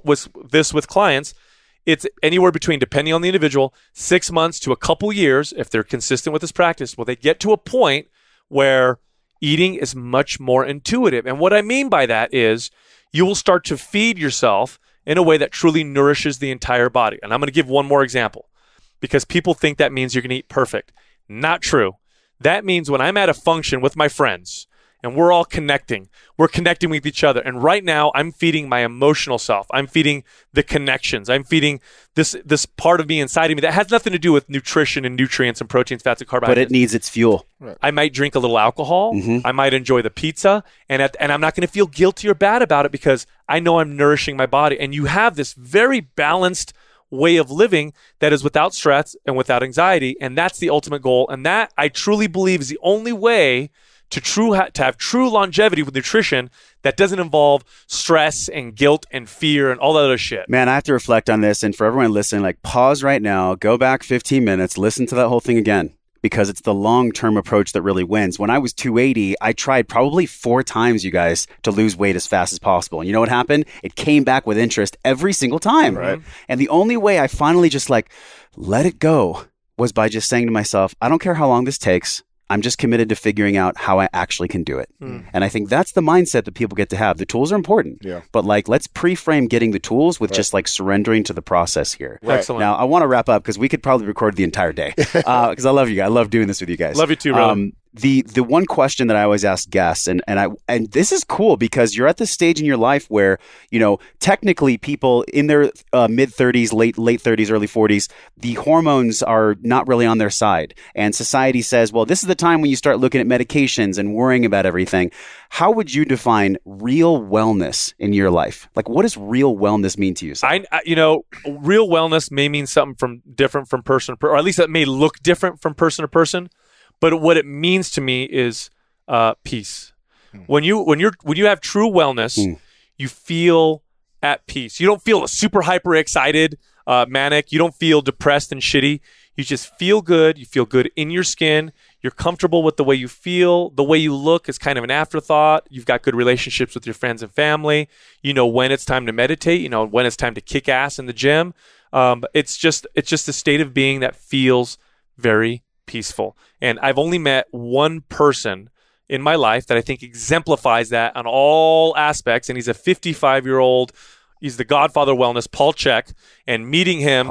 this with clients, it's anywhere between, depending on the individual, 6 months to a couple years, if they're consistent with this practice, will they get to a point where eating is much more intuitive. And what I mean by that is you will start to feed yourself in a way that truly nourishes the entire body. And I'm going to give one more example, because people think that means you're going to eat perfect. Not true. That means when I'm at a function with my friends and we're all connecting, we're connecting with each other. And right now I'm feeding my emotional self. I'm feeding the connections. I'm feeding this part of me inside of me that has nothing to do with nutrition and nutrients and proteins, fats, and carbohydrates. But it needs its fuel. Right. I might drink a little alcohol. I might enjoy the pizza. And I'm not going to feel guilty or bad about it because I know I'm nourishing my body. And you have this very balanced way of living that is without stress and without anxiety, and that's the ultimate goal. And that I truly believe is the only way to have true longevity with nutrition that doesn't involve stress and guilt and fear and all that other shit. Man, I have to reflect on this, and for everyone listening, like, pause right now, go back 15 minutes, listen to that whole thing again. Because it's the long-term approach that really wins. When I was 280, I tried probably 4 times, you guys, to lose weight as fast as possible. And you know what happened? It came back with interest every single time. Right. And the only way I finally just let it go was by just saying to myself, I don't care how long this takes. I'm just committed to figuring out how I actually can do it. And I think that's the mindset that people get to have. The tools are important, but let's pre-frame getting the tools with just surrendering to the process here. Right. Excellent. Now, I want to wrap up because we could probably record the entire day because I love you guys. I love doing this with you guys. Love you too, brother. The one question that I always ask guests, and this is cool because you're at this stage in your life where, technically people in their mid 30s, late 30s, early 40s, the hormones are not really on their side. And society says, well, this is the time when you start looking at medications and worrying about everything. How would you define real wellness in your life? Like, what does real wellness mean to you? Real wellness may mean something different from person to person, or at least it may look different from person to person. But what it means to me is peace. When you have true wellness, you feel at peace. You don't feel super hyper excited, manic. You don't feel depressed and shitty. You just feel good. You feel good in your skin. You're comfortable with the way you feel. The way you look is kind of an afterthought. You've got good relationships with your friends and family. You know when it's time to meditate. You know when it's time to kick ass in the gym. It's just a state of being that feels very peaceful. And I've only met one person in my life that I think exemplifies that on all aspects. And he's a 55-year-old. He's the godfather of wellness, Paul Chek. And meeting him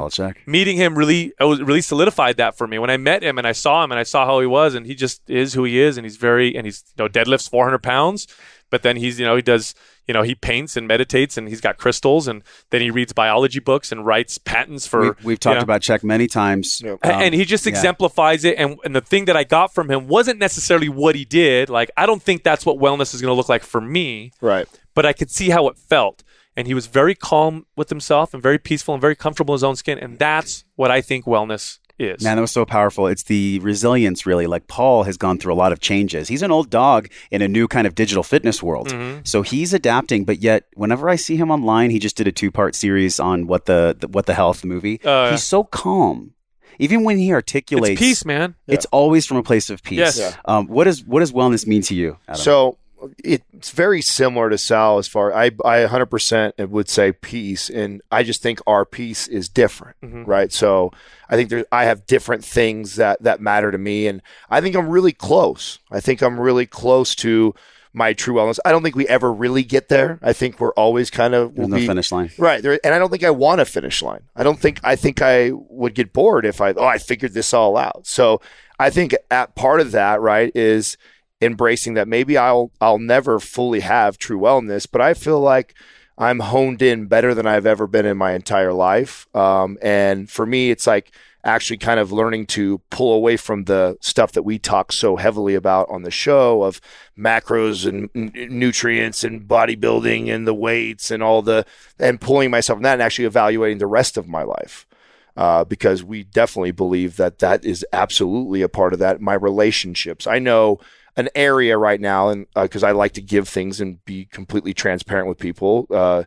really solidified that for me. When I met him and I saw him and I saw how he was, and he just is who he is, and he's deadlifts 400 pounds. But then he does, he paints and meditates, and he's got crystals, and then he reads biology books and writes patents for. We've talked about Chek many times, and he just exemplifies it. And the thing that I got from him wasn't necessarily what he did. Like, I don't think that's what wellness is going to look like for me. Right. But I could see how it felt, and he was very calm with himself and very peaceful and very comfortable in his own skin, and that's what I think wellness is. Man, that was so powerful. It's the resilience, really. Like, Paul has gone through a lot of changes. He's an old dog in a new kind of digital fitness world. So he's adapting, but yet whenever I see him online, he just did a 2-part series on What the Health movie. He's so calm. Even when he articulates, it's peace, man. It's always from a place of peace. Yes. Yeah. What does wellness mean to you, Adam? So it's very similar to Sal as far I 100% would say peace, and I just think our peace is different, right? So I think I have different things that matter to me, and I think I'm really close. I think I'm really close to my true wellness. I don't think we ever really get there. I think we're always kind of there's no finish line, right? And I don't think I want a finish line. I think I would get bored if I figured this all out. So I think at part of that, right, is embracing that maybe I'll never fully have true wellness, but I feel like I'm honed in better than I've ever been in my entire life. And for me, it's like actually kind of learning to pull away from the stuff that we talk so heavily about on the show of macros and nutrients and bodybuilding and the weights and and pulling myself from that and actually evaluating the rest of my life. Because we definitely believe that is absolutely a part of that. My relationships, I know an area right now, and because I like to give things and be completely transparent with people,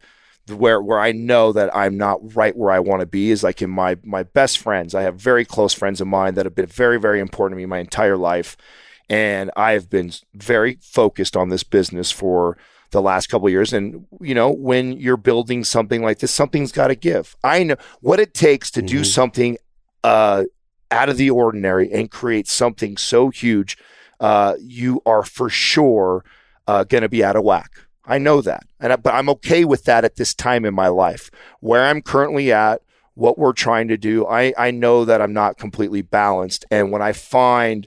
where I know that I'm not right where I want to be is like in my best friends. I have very close friends of mine that have been very, very important to me my entire life. And I have been very focused on this business for the last couple of years. And, when you're building something like this, something's got to give. I know what it takes to do something out of the ordinary and create something so huge. You are for sure going to be out of whack. I know that. But I'm okay with that at this time in my life. Where I'm currently at, what we're trying to do, I know that I'm not completely balanced. And when I find,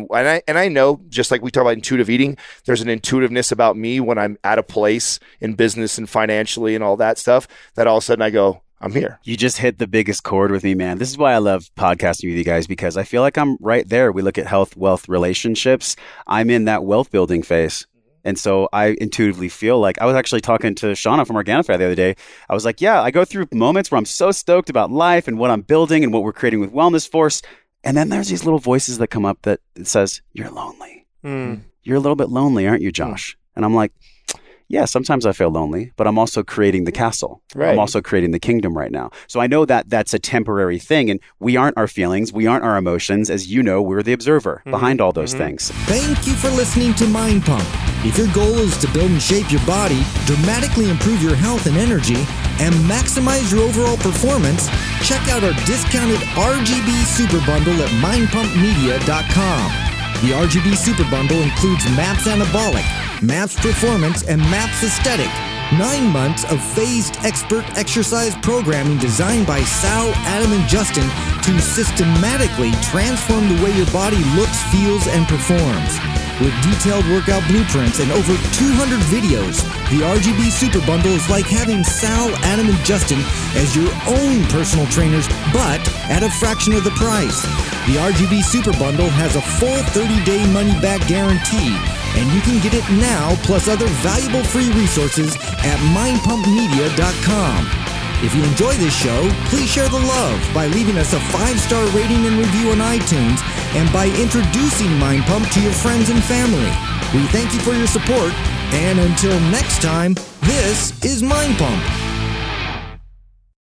I know, just like we talk about intuitive eating, there's an intuitiveness about me when I'm at a place in business and financially and all that stuff, that all of a sudden I go, I'm here. You just hit the biggest chord with me, man. This is why I love podcasting with you guys, because I feel like I'm right there. We look at health, wealth, relationships. I'm in that wealth building phase. And so I intuitively feel like, I was actually talking to Shauna from Organifi the other day. I was like, yeah, I go through moments where I'm so stoked about life and what I'm building and what we're creating with Wellness Force. And then there's these little voices that come up that says, you're lonely. You're a little bit lonely, aren't you, Josh? And I'm like, yeah, sometimes I feel lonely, but I'm also creating the castle. Right. I'm also creating the kingdom right now. So I know that that's a temporary thing, and we aren't our feelings. We aren't our emotions. As you know, we're the observer behind all those things. Thank you for listening to Mind Pump. If your goal is to build and shape your body, dramatically improve your health and energy, and maximize your overall performance, check out our discounted RGB Super Bundle at mindpumpmedia.com. The RGB Super Bundle includes MAPS Anabolic, MAPS Performance, and MAPS Aesthetic. 9 months of phased expert exercise programming designed by Sal, Adam, and Justin to systematically transform the way your body looks, feels, and performs. With detailed workout blueprints and over 200 videos, the RGB Super Bundle is like having Sal, Adam, and Justin as your own personal trainers, but at a fraction of the price. The RGB Super Bundle has a full 30-day money-back guarantee, and you can get it now plus other valuable free resources at mindpumpmedia.com. If you enjoy this show, please share the love by leaving us a 5-star rating and review on iTunes and by introducing Mind Pump to your friends and family. We thank you for your support, and until next time, this is Mind Pump.